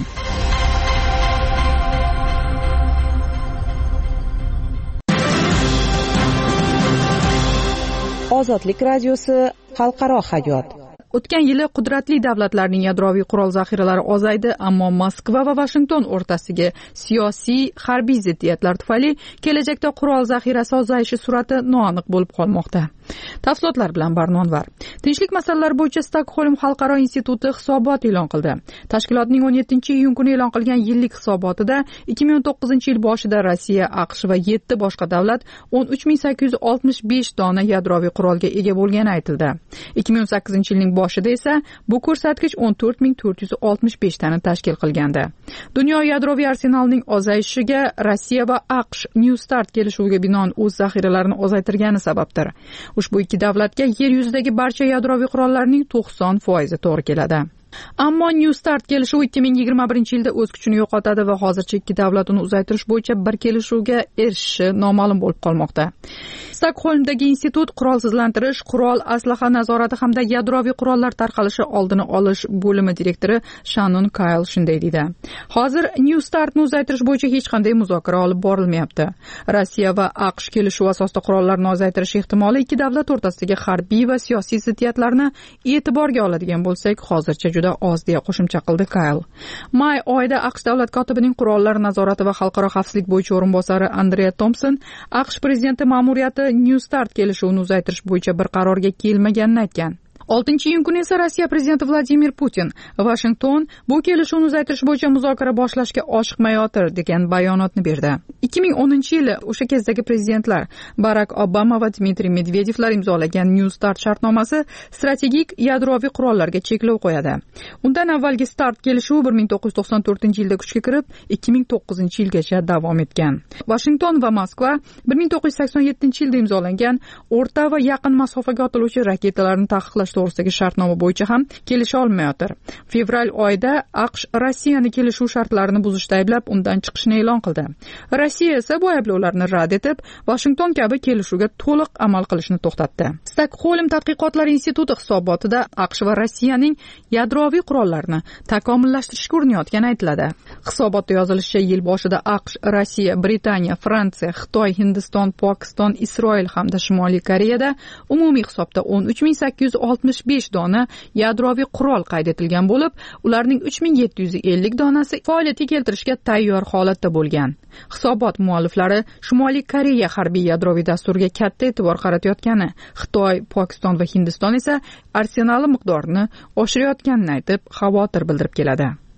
Ozodlik radiosi xalqaro hayot. O'tgan yili qudratli davlatlarning yadroviy qurol zaxiralari ozaydi, ammo Moskva va Washington o'rtasidagi siyosiy harbiy ziddiyatlar tufayli kelajakda qurol zaxirasi ozayishi surati noaniq bo'lib qolmoqda. Tafsilotlar bilan Barnonvar. Tinchlik masalalari bo'yicha Stokholm xalqaro instituti hisobot e'lon qildi. Tashkilotning o'n yettinchi iyun kuni e'lon qilgan yillik hisobotida ikki ming o'n to'qqizinchi yil boshida Rossiya, AQSh va yetti boshqa davlat o'n uch ming sakkiz yuz oltmish besh dona yadroviy qurolga ega bo'lgani aytildi. ikki ming o'n sakkizinchi yilning boshida esa bu ko'rsatkich o'n to'rt ming to'rt yuz oltmish besh tani tashkil qilgandi. Dunyo yadroviy arsenalining ozayishiga Rossiya va AQSh New Start kelishuviga binoan o'z zaxiralarini ozaytirgani sababdir. Ushbu ikki davlatga yer yuzidagi barcha yadroviy qurollarning to'qson foizi to'g'ri keladi. Ammo New Start kelishuvi ikki ming yigirma birinchi yilda o'z kuchini yo'qotadi va hozircha ikki davlat uni uzaytirish bo'yicha bir kelishuvga erishishi noma'lum bo'lib qolmoqda. Stokholmdagi institut qurolsizlantirish, qurol, aslaha nazorati hamda yadroviy qurollar tarqalishi oldini olish bo'limi direktori Shannon Kyle shunday deydi. Hozir New Startni uzaytirish bo'yicha hech qanday muzokara olib borilmayapti. Rossiya va AQSh kelishuv asosida qurollarni ozaytirish ehtimoli ikki davlat o'rtasidagi harbiy va siyosiy ziddiyatlarni e'tiborga oladigan bo'lsak, hozircha juda oz, deya qo'shimcha qildi Kyle. May oyida AQSh davlat kotibining qurollar nazorati va xalqaro xavfsizlik bo'yicha o'rinbosari Andrea Thompson AQSh prezidenti ma'muriyati New Start kelishuvini uzaytirish bo'yicha bir qarorga kelmaganini aytgan. oltinchi iyun kuni esa Rossiya prezidenti Vladimir Putin Washington bu kelishuvni uzaytirish bo'yicha muzokara boshlashga oshiqmayotir degan bayonotni berdi. ikki ming o'ninchi yili o'sha kezdagi prezidentlar Barack Obama va Dmitriy Medvedevlar imzolagan New Start shartnomasi strategik yadroviy qurollarga cheklov qo'yadi. Undan avvalgi Start kelishuvi bir ming to'qqiz yuz to'qson to'rtinchi yilda kuchga kirib, ikki ming to'qqizinchi yilgacha davom etgan. Washington va Moskva bir ming to'qqiz yuz sakson yettinchi yilda imzolangan o'rta va yaqin masofaga otiluvchi raketalarni taqiqlash to'g'risidagi shartnoma bo'yicha ham kelisha olmayotir. Fevral oyida AQSh Rossiyani kelishuv shartlarini buzishda ayblab, undan chiqishni e'lon qildi. Rossiya esa bu ayblovlarni rad etib, Washington kabi kelishuvga to'liq amal qilishni to'xtatdi. Stokholm tadqiqotlar instituti hisobotida AQSh va Rossiyaning yadroviy qurollarni takomillashtirishga urinayotgani aytiladi. Hisobotda yozilishicha, yil boshida AQSh, Rossiya, Britaniya, Fransiya, Xitoy, Hindiston, Pokiston, Isroil hamda Shimoliy Koreyada umumiy hisobda o'n uch ming sakkiz yuz oltmish besh dona yadroviy qurol qayd etilgan bo'lib, ularning uch ming yetti yuz ellik donasi faoliyatga keltirishga tayyor holatda bo'lgan. Hisobot mualliflari Shimoliy Koreya harbiy yadroviy dasturiga katta e'tibor qaratayotgani, Xitoy, Pokiston va Hindiston esa arsenali miqdorini oshirayotganini aytib, xavotir bildirib keladi.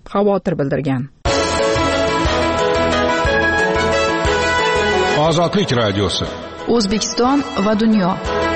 xavotir bildirgan. Ozodlik radiosi. O'zbekiston va dunyo.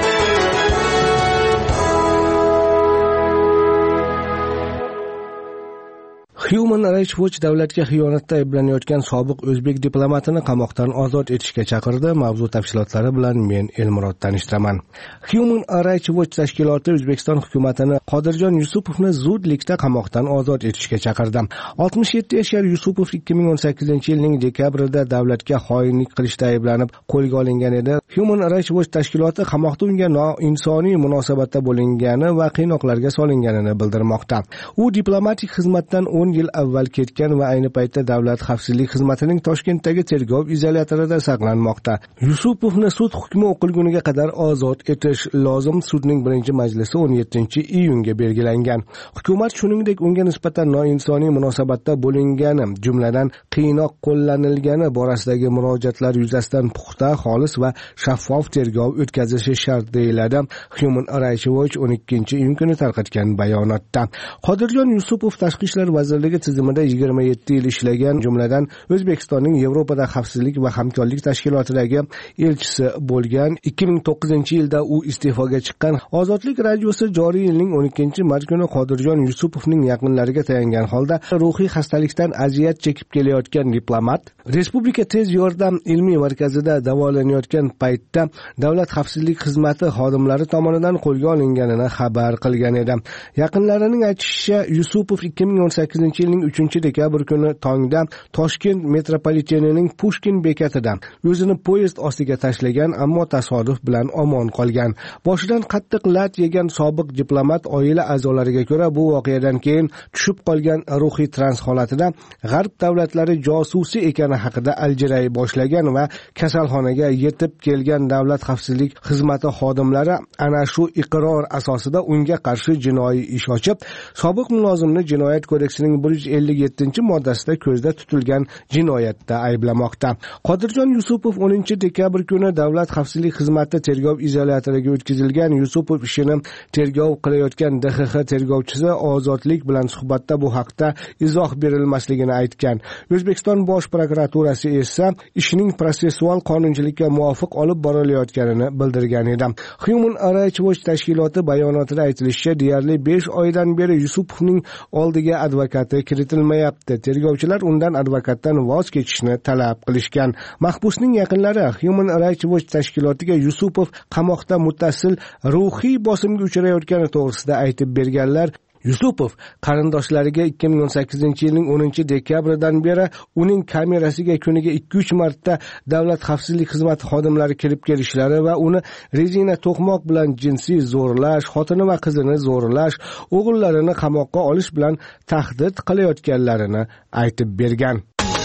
Human Rights Watch davlatga xiyonatda ayblanayotgan sobiq o'zbek diplomatini qamoqdan ozod etishga chaqirdi. Mavzu tafsilotlari bilan men Elmurod tanishtiraman. Human Rights Watch tashkiloti O'zbekiston hukumatini Qodirjon Yusupovni zudlikda qamoqdan ozod etishga chaqirdi. oltmish yetti yashar Yusupov ikki ming o'n sakkizinchi yilning dekabrida davlatga xoinlik qilishda ayblanib qo'lga olingan edi. Human Rights Watch tashkiloti qamoqda unga noinsoniy munosabatda bo'lingani va qiynoqlarga solinganini bildirmoqda. U diplomatik xizmatdan o'n yil avval ketgan va ayni paytda Davlat xavfsizlik xizmatining Toshkentdagi tergov izolyatorida saqlanmoqda. Yusupovni sud hukmi o'qilguniga qadar ozod etish lozim. Sudning birinchi majlisi o'n yettinchi iyunga belgilangan. Hukumat shuningdek unga nisbatan noinsoniy munosabatda bo'lingani, jumladan qiynoq qo'llanilgani borasidagi murojaatlar yuzasidan puxta, xolis va shaffof tergov o'tkazishi shart deyiladi Human Rights Watch o'n ikkinchi iyun kuni tarqatgan bayonotda. Qodirjon Yusupov Tashqi ishlar vazirligi tizimida yigirma yetti yil ishlagan, jumladan O'zbekistonning Yevropada xavfsizlik va hamkorlik tashkilotidagi elchisi bo'lgan. ikki ming to'qqizinchi yilda u iste'foga chiqqan. Ozodlik radiosi joriy yilning o'n ikkinchi mart kuni Qodirjon Yusupovning yaqinlariga tayangan holda ruhiy xastalikdan aziyat chekib kelayotgan diplomat Respublika tez yordam ilmiy markazida davolanayotgan paytda Davlat xavfsizlik xizmati xodimlari tomonidan qo'lga olinganini xabar qilgan edi. Yaqinlarining aytishicha, Yusupov ikki ming o'n sakkizinchi yilning uchinchi dekabr kuni tongda Toshkent metropolitenining Pushkin bekatida o'zini poyezd ostiga tashlagan, ammo tasodif bilan omon qolgan. Boshidan qattiq lat yegan sobiq diplomat oila a'zolariga ko'ra, bu voqeadan keyin tushib qolgan ruhiy trans holatida G'arb davlatlari josusi ekani haqida aljiray boshlagan va kasalxonaga yetib kelgan Davlat xavfsizlik xizmati xodimlari ana shu iqror asosida unga qarshi jinoiy ish ochib, sobiq mulozimni jinoyat kodeksining bir yuz ellik yettinchi moddasida ko'zda tutilgan jinoyatda ayblamoqda. Qodirjon Yusupov o'ninchi dekabr kuni Davlat xavfsizlik xizmati tergov izolyatoriga o'tkazilgan. Yusupov ishini tergov qilayotgan D X X tergovchisi Ozodlik bilan suhbatda bu haqda izoh berilmasligini aytgan. O'zbekiston bosh prokuraturasi esa ishning protsessual qonunchilikka muvofiq olib borilayotganini bildirgan edi. Human Rights Watch tashkiloti bayonotida aytilishicha, deyarli besh oydan beri Yusupovning oldiga advokati kiritilmayapti. Tergovchilar undan advokatdan voz kechishni talab qilishgan. Mahbusning yaqinlari Human Rights Watch tashkilotiga Yusupov qamoqda muttasil ruhiy bosimga uchrayotgani to'g'risida aytib berganlar. Yusupov qarindoshlariga ikki ming o'n sakkizinchi yilning o'ninchi dekabridan beri uning kamerasiga kuniga ikki uch marta Davlat xavfsizlik xizmati xodimlari kirib kelishlari va uni rezina to'qmoq bilan jinsiy zo'rlash, xotini va qizini zo'rlash, o'g'illarini qamoqqa olish bilan tahdid qilayotganlarini aytib bergan.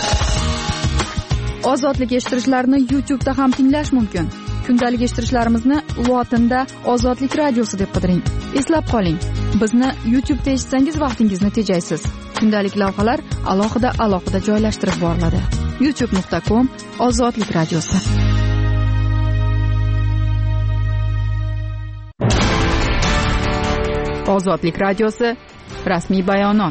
Ozodlik eshittirishlarni YouTube'da ham tinglash mumkin. Kundalik eshittirishlarimizni lotinda Ozodlik radiosi deb qidiring. Eslab qoling, bizni YouTube'da eshitsangiz vaqtingizni tejaysiz. Kundalik lavhalar alohida alohida joylashtirib boriladi. youtube nuqta com Ozodlik radiosi. Ozodlik radiosi rasmiy bayonot.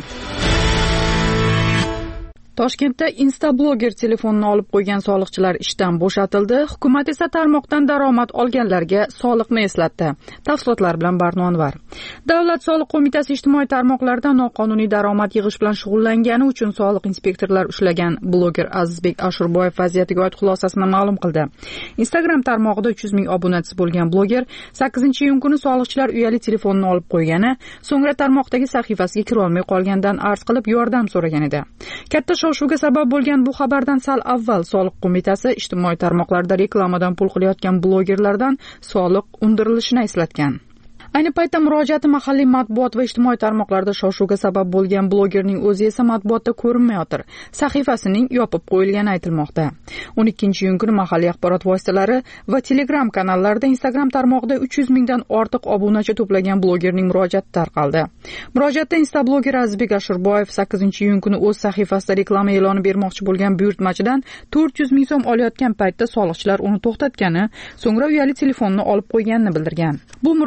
Toshkentda Instablogger telefonini olib qo'ygan soliqchilar ishdan bo'shatildi. Hukumat esa tarmoqdan daromad olganlarga soliqni eslatdi. Tafsilotlar bilan Barno Anvar. Davlat soliq qo'mitasi ijtimoiy tarmoqlarda noqonuniy daromad yig'ish bilan shug'ullangani uchun soliq inspektorlar ushlagan bloger Azizbek Ashurboyev vaziyatiga oid xulosasini ma'lum qildi. Instagram tarmog'ida uch yuz ming obunachisi bo'lgan bloger sakkizinchi iyun kuni soliqchilar uyali telefonini olib qo'ygani, so'ngra tarmoqdagi sahifasiga kira olmay qolganidan arz qilib yordam so'ragan edi. Katta shov-shuvga sabab bo'lgan bu xabardan sal avval soliq qo'mitasi ijtimoiy tarmoqlarda reklamadan pul qilayotgan blogerlardan soliq undirilishini eslatgan. Ayni paytda murojaati mahalliy matbuot va ijtimoiy tarmoqlarda shov-shuvga sabab bo'lgan blogerning o'zi esa matbuotda ko'rinmayotir. Sahifasining yopib qo'yilgani aytilmoqda. o'n ikkinchi iyun kuni mahalliy axborot vositalari va Telegram kanallarida Instagram tarmog'ida uch yuz mingdan ortiq obunachi to'plagan blogerning murojaati tarqaldi. Murojaatda Instabloger Azizbek Ashurboyev sakkizinchi iyun kuni o'z sahifasida reklama e'loni bermoqchi bo'lgan buyurtmachidan to'rt yuz ming so'm olayotgan paytda soliqchilar uni to'xtatgani, so'ngra uyali telefonni olib qo'yganini bildirgan. Bu murojaat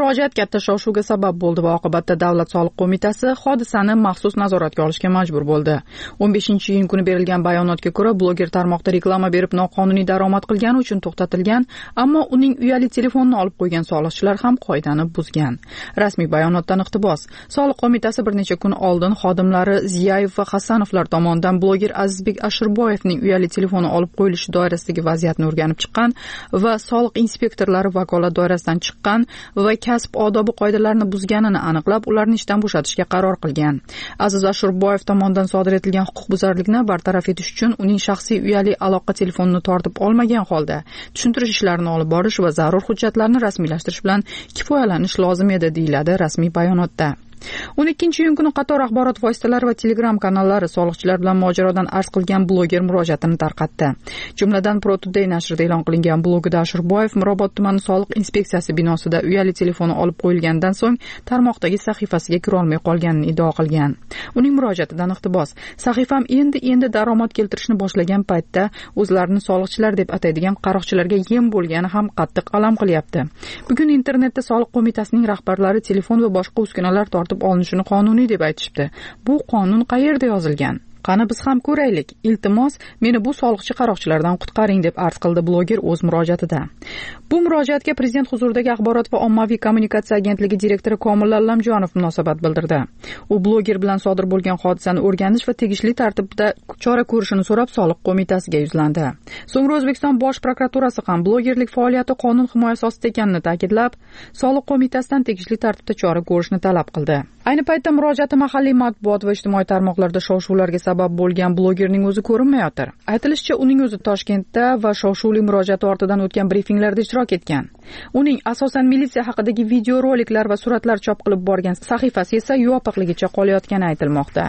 katta shov-shuvga sabab bo'ldi va oqibatda Davlat soliq qo'mitasi hodisani maxsus nazoratga olishga majbur bo'ldi. o'n beshinchi iyun kuni berilgan bayonotga ko'ra, bloger tarmoqda reklama berib noqonuniy daromad qilgani uchun to'xtatilgan, ammo uning uyali telefonini olib qo'ygan soliqchilar ham qoidani buzgan. Rasmiy bayonotdan iqtibos: Soliq qo'mitasi bir necha kun oldin xodimlari Ziyayev va Hasanovlar tomonidan bloger Azizbek Ashirboyevning uyali telefoni olib qo'yilishi doirasidagi vaziyatni o'rganib chiqqan va soliq inspektorlari vakolat doirasidan chiqqan va kasb odobi qoidalarini buzganini aniqlab, ularni ishdan bo'shatishga qaror qilgan. Aziz Ashirboyev tomonidan sodir etilgan huquqbuzarlikni bartaraf etish uchun uning shaxsiy uyali aloqa telefonini tortib olmagan holda tushuntirish ishlarini olib borish va zarur hujjatlarni rasmiylashtirish bilan kifoyalanish lozim edi, deyiladi rasmiy bayonotda. o'n ikkinchi iyun kuni qator axborot vositalari va Telegram kanallari soliqchilar bilan mojarodan arz qilgan bloger murojaatini tarqatdi. Jumladan Pro Today nashrida e'lon qilingan blogida Ashirboyev Mirobod tumani soliq inspeksiyasi binosida uyali telefoni olib qo'yilgandan so'ng tarmoqdagi sahifasiga kira olmay qolganini iddao qilgan. Uning murojaatidan iqtibos: Sahifam endi-endi daromad keltirishni boshlagan paytda o'zlarini soliqchilar deb ataydigan qaroqchilarga yem bo'lgani ham qattiq alam qilyapti. Bugun internetda soliq qo'mitasining rahbarlari telefon va boshqa uskunalar tortib olinishini qonuniy deb aytishdi. Bu qonun qayerda yozilgan? Qani biz ham ko'raylik. Iltimos, meni bu soliqchi qaroqchilardan qutqaring, deb arz qildi bloger o'z murojaatida. Bu murojaatga prezident huzuridagi axborot va ommaviy kommunikatsiya agentligi direktori Komil Allamjonov munosabat bildirdi. U bloger bilan sodir bo'lgan hodisani o'rganish va tegishli tartibda chora ko'rishini so'rab soliq qo'mitasiga yuzlandi. So'ngra O'zbekiston bosh prokuraturasi ham blogerlik faoliyati qonun himoyasi ostida ekanini ta'kidlab, soliq qo'mitasidan tegishli tartibda chora ko'rishni talab qildi. Ayni paytda murojaati mahalliy matbuot va ijtimoiy tarmoqlarda shov-shuvlarga sabab bo'lgan blogerning o'zi ko'rinmayotir. Aytilishicha, uning o'zi Toshkentda va shov-shuvli murojaati ortidan o'tgan brifinglarda ishtirok etgan. Uning asosan militsiya haqidagi videoroliklar va suratlar chop qilib borgan sahifasi esa yopiqligicha qolayotgani aytilmoqda.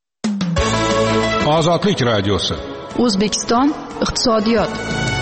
Ozodlik radiosi. O'zbekiston iqtisodiyot.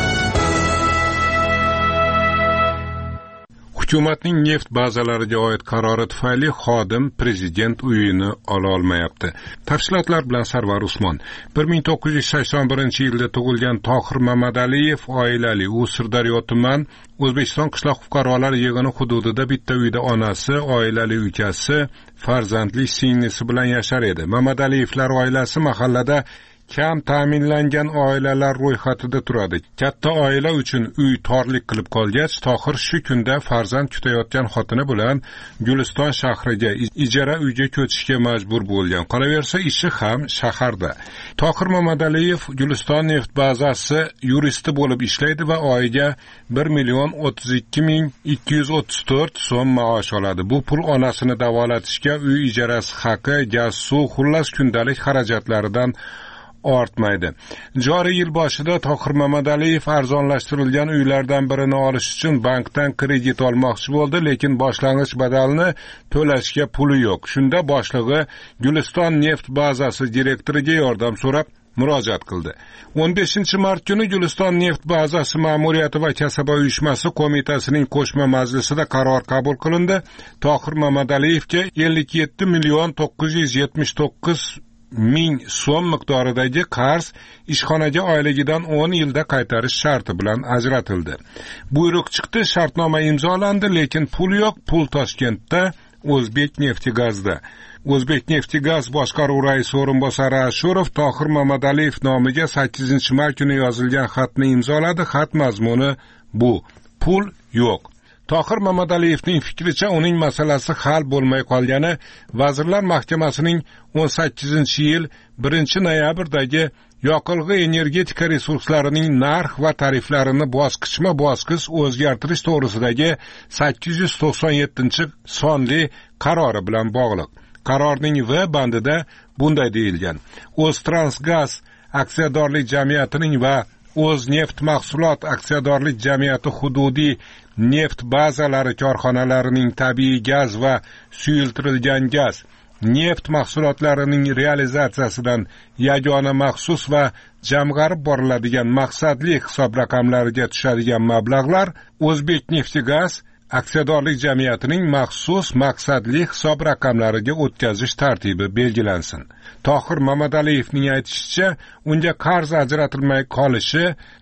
Hukumatning neft bazalariga oid qarori tufayli xodim prezident uyini ola olmayapti. Tafsilotlar bilan Sarvar Usmon. bir ming to'qqiz yuz sakson birinchi yilda tug'ilgan Tohir Mamadaliyev oilali, u Sirdaryo tuman O'zbekiston qishloq fuqarolar yig'ini hududida bitta uyda onasi, oilali ukasi, farzandli singlisi bilan yashar edi. Mamadaliyevlar oilasi mahallada kam ta'minlangan oilalar ro'yxatida turadi. Katta oila uchun uy torlik qilib qolgach, Tohir shu kunda farzand kutayotgan xotini bilan Guliston shahriga ijara uyga ko'chishga majbur bo'lgan. Qolaversa, ishi ham shaharda. Tohir Mamadaliyev Guliston neft bazasi yuristi bo'lib ishlaydi va oyiga bir million o'ttiz ikki ming ikki yuz o'ttiz to'rt so'm maosh oladi. Bu pul onasini davolatishga, uy ijarasi haqi, gaz, suv, xullas kundalik xarajatlaridan ortmaydi. Joriy yil boshida Tohir Mamadaliyev arzonlashtirilgan uylardan birini olish uchun bankdan kredit olmoqchi bo'ldi, lekin boshlang'ich badalni to'lashga puli yo'q. Shunda boshlig'i Guliston neft bazasi direktoriga yordam so'rab murojaat qildi. o'n beshinchi mart kuni Guliston neft bazasi ma'muriyati va kasaba uyushmasi qo'mitasining qo'shma majlisida qaror qabul qilindi. Tohir Mamadaliyevga ellik yetti million to'qqiz yuz yetmish to'qqiz ming so'm miqdoridagi qarz ishxonaga oyligidan o'n yilda qaytarish sharti bilan ajratildi. Buyruq chiqdi, shartnoma imzolandi, lekin pul yo'q. Pul Toshkentda, O'zbekneftgazda. O'zbekneftgaz boshqaruv raisi o'rinbosari Ashurov Tohir Mamadaliyev nomiga sakkizinchi may kuni yozilgan xatni imzoladi. Xat mazmuni bu: pul yo'q. Tohir Mamadaliyevning fikricha, uning masalasi hal bo'lmay qolgani Vazirlar Mahkamasining o'n sakkizinchi yil birinchi noyabrdagi yoqilg'i energetika resurslarining narx va tariflarini bosqichma-bosqich o'zgartirish to'g'risidagi sakkiz yuz to'qson yettinchi sonli qarori bilan bog'liq. Qarorning V bandida bunday deyilgan: O'ztransgaz aksiyadorlik jamiyatining va O'zneft mahsulot aksiyadorlik jamiyati hududiy neft bazalari korxonalarining tabiiy gaz va suyultirilgan gaz, neft mahsulotlarining realizatsiyasidan yagona maxsus va jamg'arib boriladigan maqsadli hisob raqamlariga tushadigan mablag'lar O'zbekneftgaz aksiyadorlik jamiyatining maxsus maqsadli hisob raqamlariga o'tkazish tartibi belgilansin. Tohir Mamadaliyevning aytishicha, unga qarz ajratilmay qolishi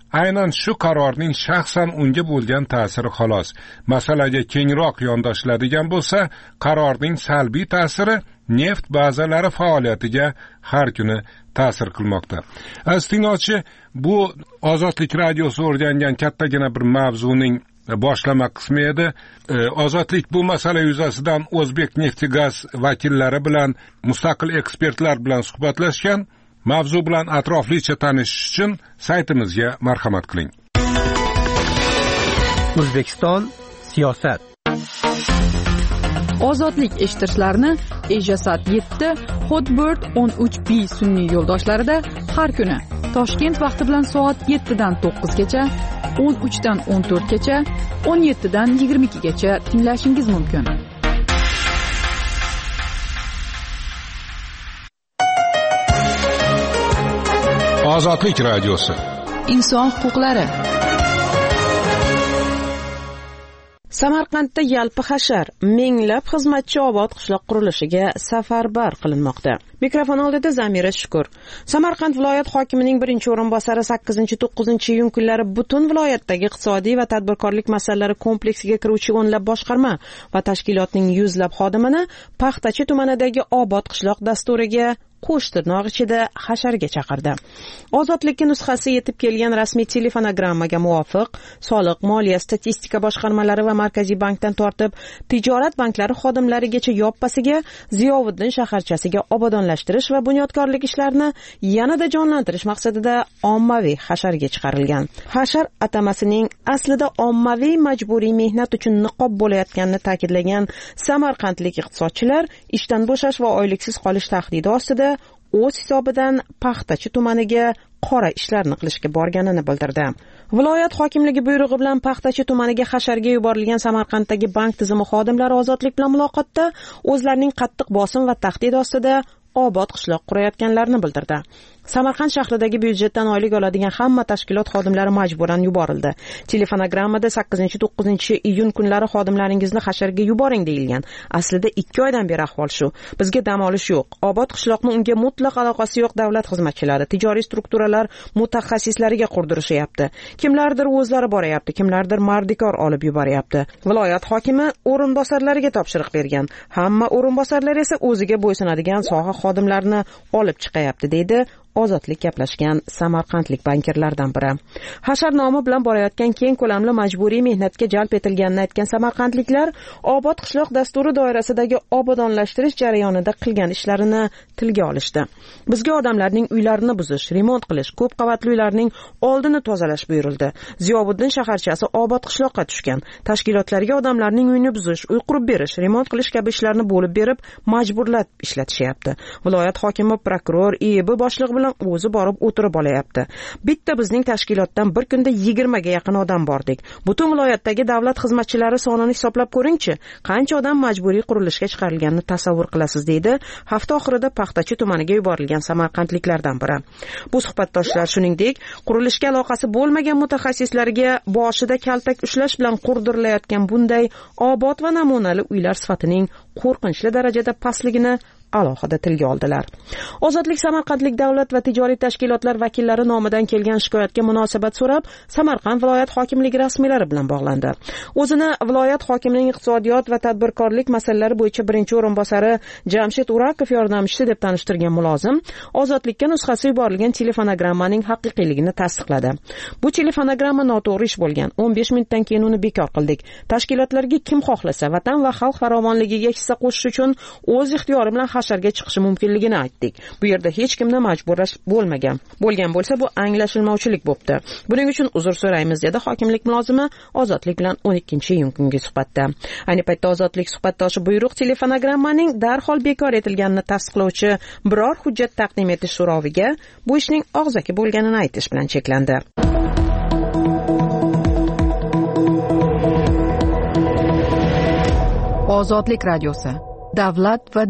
aynan shu qarorning shaxsan unga bo'lgan ta'siri xolos. Masalaga kengroq yondashiladigan bo'lsa, qarorning salbiy ta'siri neft bazalari faoliyatiga har kuni ta'sir qilmoqda. Aziz tinglovchi, bu Ozodlik radiosi o'rgangan kattagina bir mavzuning boshlama qismi edi. Ozodlik bu masala yuzasidan O'zbek Neftigaz vakillari bilan, mustaqil ekspertlar bilan suhbatlashgan. Mavzu bilan atroflicha tanishish uchun saytimizga marhamat qiling. O'zbekiston siyosat. Ozodlik eshitishlarini Ejasat yetti, Hotbird o'n uch B sun'iy yo'ldoshlarida har kuni Toshkent vaqti bilan soat yettidan to'qqizgacha, o'n uchdan o'n to'rtgacha, o'n yettidan yigirma ikkigacha tinglashingiz mumkin. Ozodlik radiosi. Inson huquqlari. Samarqandda yalpi hashar minglab xizmatchi obod qishloq qurilishiga safarbar qilinmoqda. Mikrofon oldida Zamira Shukur. Samarqand viloyat hokimining birinchi o'rinbosari sakkizinchi to'qqizinchi iyun kunlari butun viloyatdagi iqtisodiy va tadbirkorlik masalalari kompleksiga kiruvchi o'nlab boshqarma va tashkilotning yuzlab xodimini Paxtachi tumanidagi obod qishloq dasturiga qo'sh tirnoq ichida hasharga chaqirdi. Ozodlikka nusxasi yetib kelgan rasmiy telefonogrammaga muvofiq, soliq, moliya, statistika boshqarmalari va Markaziy bankdan tortib, tijorat banklari xodimlarigacha yoppasiga Ziyovuddin shaharchasiga obodonlashtirish va bunyodkorlik ishlarini yanada jonlantirish maqsadida ommaviy hasharga chiqarilgan. Hashar atamasining aslida ommaviy majburiy mehnat uchun niqob bo'layotganini ta'kidlagan samarqandlik iqtisodchilar ishdan bo'shash va oyliksiz qolish tahdidi ostida o'z hisobidan Paxtachi tumaniga qora ishlarni qilishga borganini bildirdi. Viloyat hokimligi buyrug'i bilan Paxtachi tumaniga hasharga yuborilgan Samarqanddagi bank tizimi xodimlari Ozodlik bilan muloqotda o'zlarining qattiq bosim va tahdid ostida obod qishloq qurayotganlarini bildirdi. Samarqand shahridagi byudjetdan oylik oladigan hamma tashkilot xodimlari majburan yuborildi. Telefonogrammada sakkizinchi to'qqizinchi iyun kunlari xodimlaringizni hasharga yuboring deyilgan. Aslida ikki oydan beri ahvol shu. Bizga dam olish yo'q. Obod qishloqni unga mutlaq aloqasi yo'q davlat xizmatchilari, tijoriy strukturalar mutaxassislariga qurdirishyapti. Kimlardir o'zlari boryapti, kimlardir mardikor olib yuboryapti. Viloyat hokimi o'rinbosarlariga topshiriq bergan. Hamma o'rinbosarlar esa o'ziga bo'ysunadigan soha xodimlarini olib chiqayapti, deydi Ozodlik gaplashgan samarqandlik bankirlardan biri. Hashar nomi bilan borayotgan keng ko'lamli majburiy mehnatga jalb etilganini aytgan samarqandliklar obod qishloq dasturi doirasidagi obodonlashtirish jarayonida qilgan ishlarini tilga olishdi. Bizga odamlarning uylarini buzish, remont qilish, ko'p qavatli uylarning oldini tozalash buyurildi. Ziyovuddin shaharchasi obod qishloqqa tushgan. Tashkilotlarga odamlarning uyini buzish, uy qurib berish, remont qilish kabi ishlarni bo'lib berib, majburlab ishlatishyapti. Viloyat hokimi, prokuror, I E B boshlig'i bilan o'zi borib o'tirib olayapti. Bitta bizning tashkilotdan bir kunda yigirmaga yaqin odam bordik. Butun viloyatdagi davlat xizmatchilari sonini hisoblab ko'ring-chi, qancha odam majburiy qurilishga chiqarilganini tasavvur qilasiz, deydi hafta oxirida Paxtachi tumaniga yuborilgan samarqandliklardan biri. Bu suhbatdoshlar shuningdek, qurilishga aloqasi bo'lmagan mutaxassislarga boshida kaltak ushlash bilan qurdirilayotgan bunday obod va namunali uylar sifatining qo'rqinchli darajada pastligini alohida tilga oldilar. Ozodlik Samarqandlik davlat va tijoriy tashkilotlar vakillari nomidan kelgan shikoyatga munosabat so'rab, Samarqand viloyat hokimligi rasmiylari bilan bog'landi. O'zini viloyat hokimining iqtisodiyot va tadbirkorlik masalalari bo'yicha birinchi o'rinbosari Jamshid Urakov yordamchisi deb tanishtirgan mulozim Ozodlikka nusxasi yuborilgan telefonogrammaning haqiqiyligini tasdiqladi. Bu telefonogramma noto'g'ri ish bo'lgan. o'n besh minutdan keyin uni bekor qildik. Tashkilotlarga kim xohlasa vatan va xalq farovonligiga hissa qo'shish uchun o'z ixtiyori bilan hasharga chiqishi mumkinligini aytdik. Bu yerda hech kimni majburlash bo'lmagan. Bo'lgan bo'lsa bu anglashilmovchilik bo'pti. Buning uchun uzr so'raymiz, dedi hokimlik mulozimi Ozodlik bilan o'n ikkinchi iyun kungi suhbatda. Ayni paytda Ozodlik suhbatdoshi buyruq telefonogrammaning darhol bekor etilganini tasdiqlovchi biror hujjat taqdim etish so'roviga bu ishning og'zaki bo'lganini aytish bilan cheklandi. Ozodlik radiosi. Davlat va din.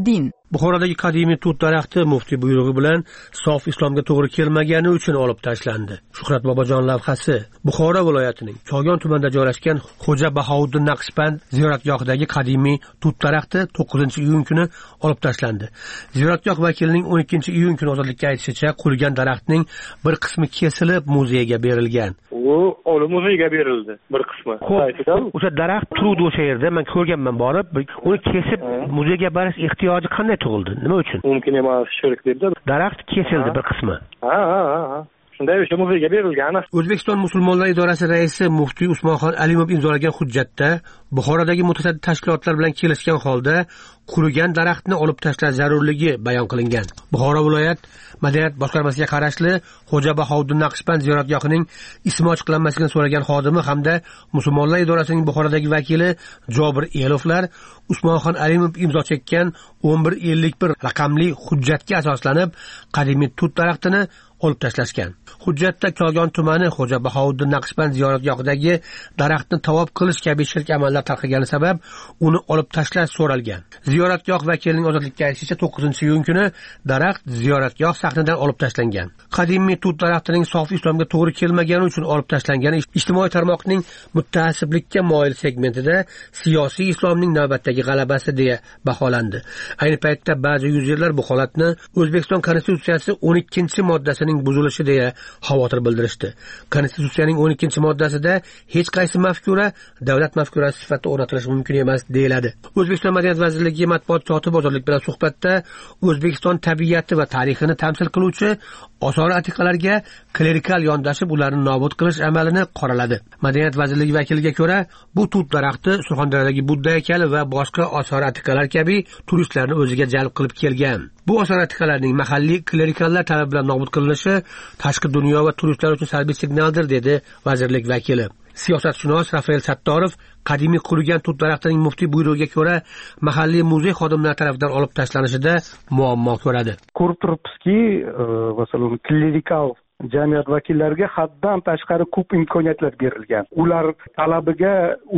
Buxorodagi qadimiy tut daraxti muftiy buyrug'i bilan sof islomga to'g'ri kelmagani uchun olib tashlandi. Shuhrat Bobojon lavhasi. Buxoro viloyatining Kogon tumanida joylashgan Xo'ja Bahouddin Naqshband ziyoratgohidagi qadimiy tut daraxti to'qqizinchi iyun kuni olib tashlandi. Ziyoratgoh vakilining o'n ikkinchi iyun kuni ozodlikka aytishicha, qurigan daraxtning bir qismi kesilib muzeyga berilgan. U olib muzeyga berildi bir qismi. O'sha daraxt turuvdi o'sha yerda, men ko'rganman borib, uni kesib muzeyga berish ehtiyoji qanday tug'ildi? Nima uchun? Mumkin emas, shirk debdi. Daraxt kesildi bir qismi. Ha, ha, ha. Shunday o'sha muzeyga berilgan. O'zbekiston musulmonlar idorasi raisi muftiy Usmonxon Alimov imzolagan hujjatda Buxorodagi mutasaddi tashkilotlar bilan kelishgan holda qurigan daraxtni olib tashlash zarurligi bayon qilingan. Buxoro viloyat madaniyat boshqarmasiga qarashli Xo'ja Bahouddin Naqshband ziyoratgohining ismi ochiqlanmasligini so'ragan xodimi hamda musulmonlar idorasining Buxorodagi vakili Jobir Elovlar Usmonxon Alimov imzo chekkan o'n bir ellik bir raqamli hujjatga asoslanib qadimiy tut daraxtini olib tashlashgan. Hujjatda Kogon tumani Xo'ja Bahouddin Naqshband ziyoratgohidagi daraxtni tavob qilish kabi shirk amallar tarqagani sabab uni olib tashlash so'ralgan. Ziyoratgoh vakilining ozodlikka aytishicha, to'qqizinchi iyun kuni daraxt ziyoratgoh sahnidan olib tashlangan. Qadimiy tut daraxtining sof islomga to'g'ri kelmagani uchun olib tashlangani ijtimoiy tarmoqning mutta'assiblikka moyil segmentida siyosiy islomning navbatdagi g'alabasi deya baholandi. Ayni paytda ba'zi yuzerlar bu holatni O'zbekiston Konstitutsiyasi o'n ikkinchi moddasining buzilishi deya xavotir bildirishdi. Konstitutsiyaning o'n ikkinchi moddasida hech qaysi mafkura davlat mafkurasi sifatida o'rnatilishi mumkin emas deyiladi. O'zbekiston Madaniyat vazirligi matbuot kotibi ozodlik bilan suhbatda O'zbekiston tabiati va tarixini tamsil qiluvchi osor atiqalarga klerikal yondashib ularni nobud qilish amalini qoraladi. Madaniyat vazirligi vakiliga ko'ra, bu tut daraxti Surxondaryodagi Budda haykali va boshqa osor atiqalar kabi turistlarni o'ziga jalb qilib kelgan. Bu osor atiqalarning mahalliy klerikallar talabi bilan nobud qilinishi tashqi dunyo va turistlar uchun salbiy signaldir, dedi vazirlik vakili. Siyosatshunos Rafael Sattorov qadimiy qurigan tut daraxtining muftiy buyrug'iga ko'ra mahalliy muzey xodimlari tomonidan olib tashlanishida muammo ko'radi. Ko'rib turibsizki, masalan, klerikal jamiyat vakillariga haddan tashqari ko'p imkoniyatlar berilgan. Ular talabiga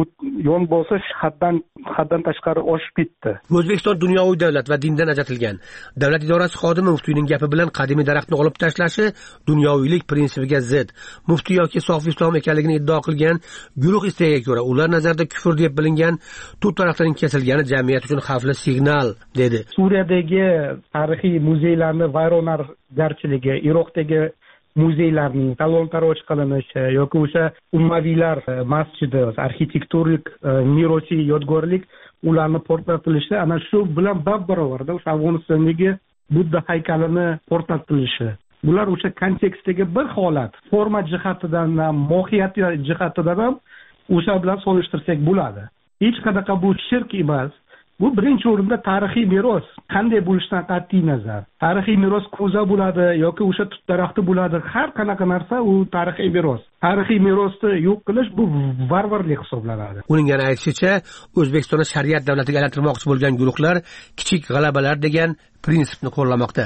yon bosish haddan haddan tashqari oshib ketdi. O'zbekiston dunyoviy davlat va dindan ajratilgan. Davlat idorasi xodimi muftiyning gapi bilan qadimiy daraxtni olib tashlashi dunyoviylik prinsipiga zid. Muftiy yoki sof islom ekanligini iddao qilgan guruh istegiga ko'ra, ular nazarda kufr deb bilingan tut daraxtining kesilgani jamiyat uchun xavfli signal, dedi. Suriyadagi tarixiy muzeylarni vayronagarchiligi, Iroqdagi muzeylarning talon-taroj qilinishi yoki o'sha ummaviylar masjidi, arxitektorik merosiy yodgorlik ularni portlatilishi ana shu bilan bab-barobarda o'sha Afg'onistondagi Budda haykalini portlatilishi. Bular o'sha kontekstdagi bir holat, forma jihatidan ham, mohiyat jihatidan ham o'sha bilan solishtirsak bo'ladi. Hech qanaqa bu shirk emas. Bu birinchi o'rinda tarixiy meros qanday bo'lishidan qat'iy nazar. Tarixiy meros ko'za bo'ladi yoki o'sha tut daraxti bo'ladi. Har qanaqa narsa u tarixiy meros. Tarixiy merosni yo'q qilish bu varvarlik hisoblanadi. Uning yana aytishicha, O'zbekistonni shariat davlatiga aylantirmoqchi bo'lgan guruhlar kichik g'alabalar degan prinsipni qo'llamoqda.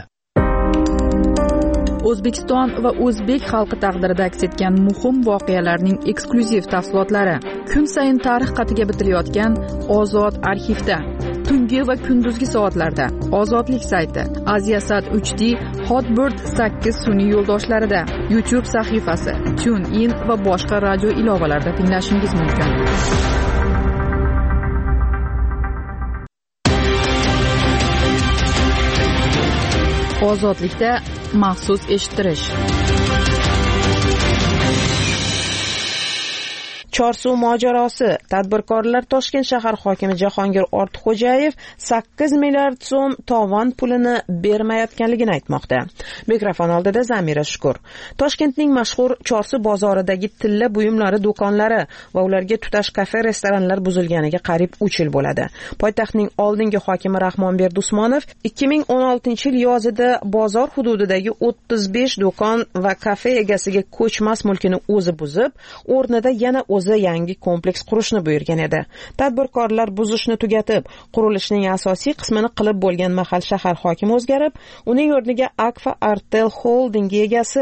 O'zbekiston va o'zbek xalqi taqdirida aks etgan muhim voqealarning eksklyuziv tafsilotlari kun sayin tarix qatiga bitilayotgan Ozod arxivda tungi va kunduzgi soatlarda Ozodlik sayti, Aziasat uch D, Hotbird sakkiz sun'iy yo'ldoshlarida, YouTube sahifasi, TuneIn va boshqa radio ilovalarida tinglashingiz mumkin. Ozodlikda maxsus eshittirish. Chorsuv mojarosi. Tadbirkorlar Toshkent shahar hokimi Jahongir Ortiqxo'jayev sakkiz milliard so'm tovon pulini bermayotganligini aytmoqda. Mikrofon oldida Zamira Shukur. Toshkentning mashhur Chorsu bozoridagi tilla buyumlari do'konlari va ularga tutash kafe, restoranlar buzilganiga qariyb uch yil bo'ladi. Poytaxtning oldingi hokimi Rahmonberdi Usmonov ikki ming o'n oltinchi yil yozida bozor hududidagi o'ttiz besh do'kon va kafe egasiga ko'chmas mulkini o'zi buzib, o'rnida yana o'zi yangi kompleks qurishni buyurgan edi. Tadbirkorlar buzishni tugatib, qurilishning asosiy qismini qilib bo'lgan mahal shahar hokimi o'zgarib, uning o'rniga Akfa Artel Holding egasi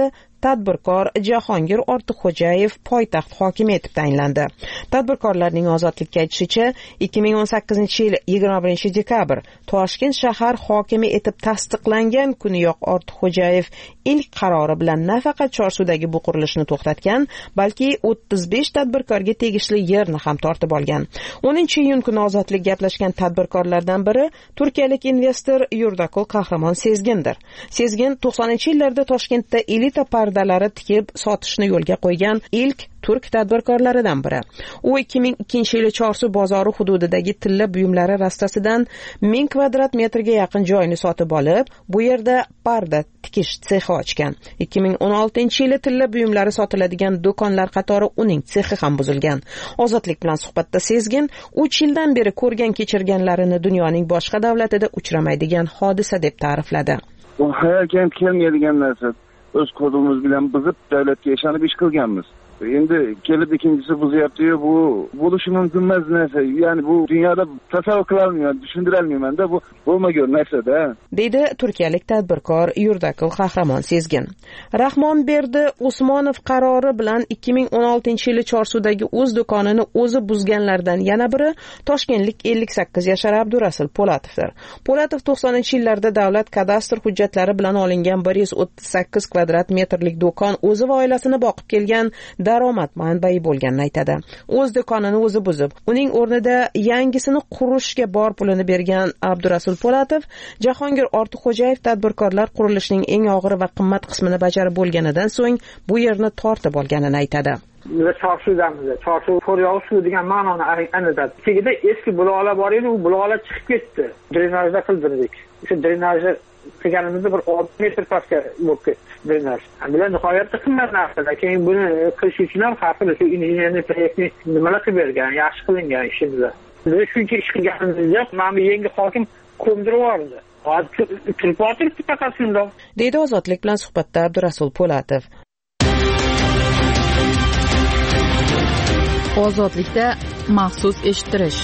tadbirkor Jahongir Ortiqxo'jayev poytaxt hokimi etib tayinlandi. Tadbirkorlarning ozodlikka aytishicha, ikki ming o'n sakkizinchi yil yigirma birinchi dekabr Toshkent shahar hokimi etib tasdiqlangan kuniyoq Ortiqxo'jayev ilk qarori bilan nafaqat Chorsudagi bu qurilishni to'xtatgan, balki o'ttiz besh tadbirkorga tegishli yerni ham tortib olgan. o'ninchi iyun kuni ozodlik gaplashgan tadbirkorlardan biri turkiyalik investor Yurdakul Qahramon Sezgindir. Sezgin to'qsoninchi yillarda Toshkentda elita pardalari tikib sotishni yo'lga qo'ygan ilk turk tadbirkorlaridan biri. U ikki ming ikkinchi yili Chorsu bozori hududidagi tilla buyumlari rastasidan ming kvadrat metrga yaqin joyni sotib olib, bu yerda parda tikish sexi ochgan. ikki ming o'n oltinchi yili tilla buyumlari sotiladigan do'konlar qatori uning sexi ham buzilgan. Ozodlik bilan suhbatda Sezgin uch yildan beri ko'rgan kechirganlarini dunyoning boshqa davlatida uchramaydigan hodisa deb ta'rifladi. Bu hayolga ham kelmaydigan narsa. O'z qo'limiz bilan buzib davlatga ishonib ish qilganmiz. Endi kelib ikkinchisi buzyapti-yu, bu bo'lishi mumkin emas narsa. Ya'ni bu dunyoda tasavvur qila olmayman, tushundira olmayman-da, bu bo'lmagan narsa-da. Deydi turkiyalik tadbirkor Yurdakul Qahramon Sezgin. Rahmonberdi Usmonov qarori bilan ikki ming o'n oltinchi yili Chorsudagi o'z do'konini o'zi buzganlardan yana biri toshkentlik ellik sakkiz yashar Abdurasul Polatovdir. Polatov to'qsoninchi yillarda davlat kadastr hujjatlari bilan olingan bir yuz o'ttiz sakkiz kvadrat metrlik do'kon o'zi va oilasini boqib kelgan daromad manbai bo'lganini aytadi. O'z do'konini o'zi buzib, uning o'rnida yangisini qurishga bor pulini bergan Abdurasul Polatov, Jahongir Ortiqxo'jayev tadbirkorlar qurilishning eng og'ir va qimmat qismini bajarib bo'lganidan so'ng bu yerni tortib olganini aytadi. Biz Chorsudamiz. Chorsu Ko'ryog' suv degan ma'noni anglatadi. Chegida eski buloqlar bor edi, u buloqlar chiqib ketdi. Drenajda qildirdik. O'sha drenajni qilganimizda bir olti metr pastga bo'lib ketdi drenaj. Bular nihoyatda qimmat narsalar. Keyin buni qilish uchun ham har xil shu injenerlik proyektni nimalar qilib bergan, yaxshi qilingan ishimizda. Biz shuncha ish qilganimizda mana bu yangi hokim ko'mdirib yubordi. Hozir turib o'tiribdi faqat shundoq. Deydi Ozodlik bilan suhbatda Abdurasul Polatov. Ozodlikda maxsus eshittirish.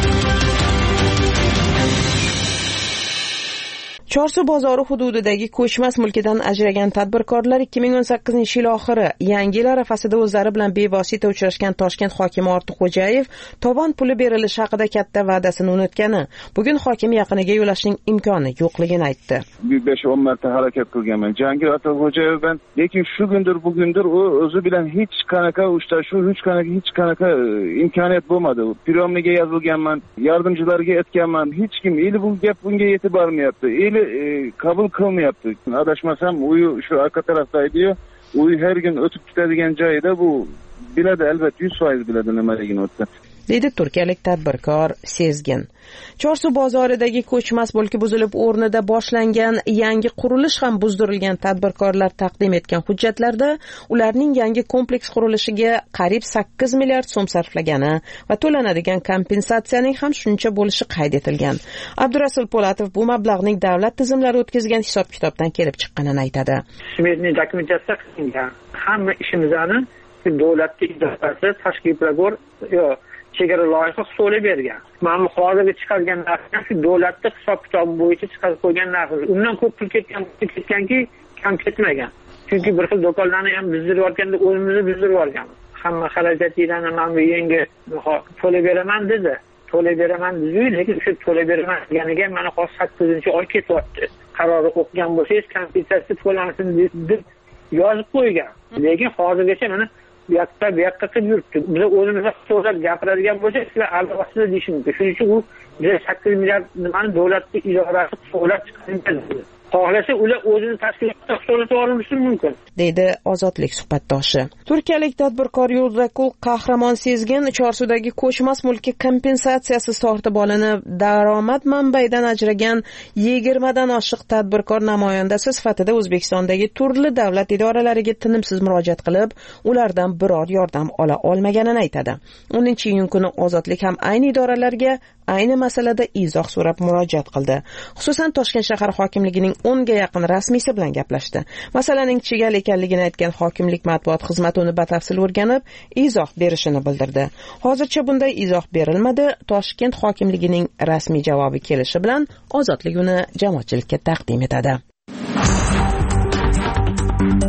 Chorsu bozori hududidagi ko'chmas mulkidan ajragan tadbirkorlar ikki ming o'n sakkizinchi yil oxiri Yangi yil arafasida o'zlari bilan bevosita uchrashgan Toshkent hokimi Ortiqxo'jayev tovon puli berilishi haqida katta va'dasini unutgani, bugun hokim yaqiniga yo'lashning imkoni yo'qligini aytdi. besh o'n marta harakat qilganman. Jahongir Ortiqxo'jayev bilan, lekin shu kundir bugundir u o'zi bilan hech qanaqa uchrashuv, hech qanaqa hech qanaqa imkoniyat bo'lmadi. Priyomniga yozilganman, yordamchilarga aytganman, hech kim eli bu gap bunga yetib bormayapti. Eli qabul qilmayapti. Adashmasam, u shu orqa tarafda edi-yu, u har kun o'tib ketadigan joyida bu biladi, albatta yuz foiz biladi nimaligini o'tdi. Deydi turkiyalik tadbirkor Sezgin. Chorsu bozoridagi ko'chmas mulki buzilib o'rnida boshlangan yangi qurilish ham buzdirilgan tadbirkorlar taqdim etgan hujjatlarda ularning yangi kompleks qurilishiga qariyb sakkiz milliard so'm sarflagani va to'lanadigan kompensatsiyaning ham shuncha bo'lishi qayd etilgan. Abdurasul Polatov bu mablag'ning davlat tizimlari o'tkazgan hisob-kitobdan kelib chiqqanini aytadi. Smetniy dokumentatsiya qilingan. Hamma ishimizni davlatga idorasi tashkil qilib, yo chegara loyiha so'lab bergan. Mana hozirga chiqargan narsa shu davlatning hisob-kitobi bo'yicha chiqarib qo'ygan narsa. Undan ko'p pul ketgan, ketganki, kam ketmagan. Chunki bir xil do'konlarni ham bizdirib yorganda o'zimizni bizdirib yorganmiz. Hamma xarajatlarni mana bu yangi to'lab beraman dedi. To'lab beraman dedi, lekin shu to'lab beraman deganiga mana hozir sakkizinchi oy ketyapti. Qarorni o'qigan bo'lsangiz, kompensatsiya to'lansin deb yozib qo'ygan. Lekin hozirgacha mana bu yoqda bu yoqqa qilib yuribdi. Biz o'zimizga so'zlab gapiradigan bo'lsak, sizlar albatta deyishim mumkin. Shuning uchun u sakkiz milliard nimani davlatning idorasi so'zlab chiqargan. Xohlasa ular o'zini tashkilotda hisoblatib olishi mumkin, deydi Ozodlik suhbatdoshi. Turkiyalik tadbirkor Yurdakul Qahramon Sezgin Chorsudagi ko'chmas mulki kompensatsiyasiz tortib olinib, daromad manbaidan ajragan yigirmadan oshiq tadbirkor namoyandasi sifatida O'zbekistondagi turli davlat idoralariga tinimsiz murojaat qilib, ulardan biror yordam ola olmaganini aytadi. o'ninchi iyun kuni Ozodlik ham ayni idoralarga ayni masalada izoh so'rab murojaat qildi. Xususan Toshkent shahar hokimligining o'nga yaqin rasmiysi bilan gaplashdi. Masalaning chigal ekanligini aytgan hokimlik matbuot xizmati uni batafsil o'rganib, izoh berishini bildirdi. Hozircha bunday izoh berilmadi. Toshkent hokimligining rasmiy javobi kelishi bilan Ozodlik uni jamoatchilikka taqdim etadi.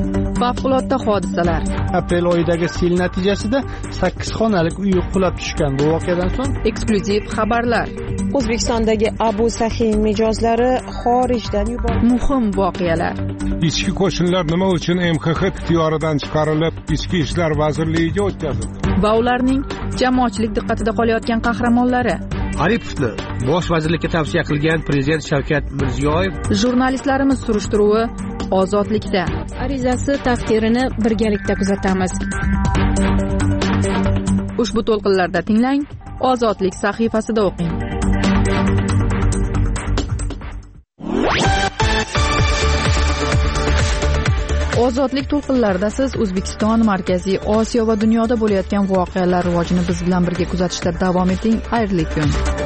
favqulodda hodisalar. Aprel oyidagi sel natijasida sakkiz xonalik uy qulab tushgan. Bu voqeadan so'ng eksklyuziv xabarlar. O'zbekistondagi Abu Sahiy mijozlari xorijdan yuborildi. Muhim voqealar. Ichki qo'shinlar nima uchun M X X ixtiyoridan chiqarilib, Ichki ishlar vazirligiga o'tkazildi? Va ularning jamoatchilik diqqatida qolayotgan qahramonlari. Aripovni bosh vazirlikka tavsiya qilgan prezident Shavkat Mirziyoyev. Jurnalistlarimiz surishtiruvi ozodlikda. Arizasi taqdirini birgalikda kuzatamiz. Ushbu to'lqinlarda tinglang, Ozodlik sahifasida o'qing. Ozodlik to'lqinlarida siz O'zbekiston, Markaziy Osiyo va dunyoda bo'layotgan voqealar rivojini biz bilan birga kuzatishda davom eting. Xayrli kun.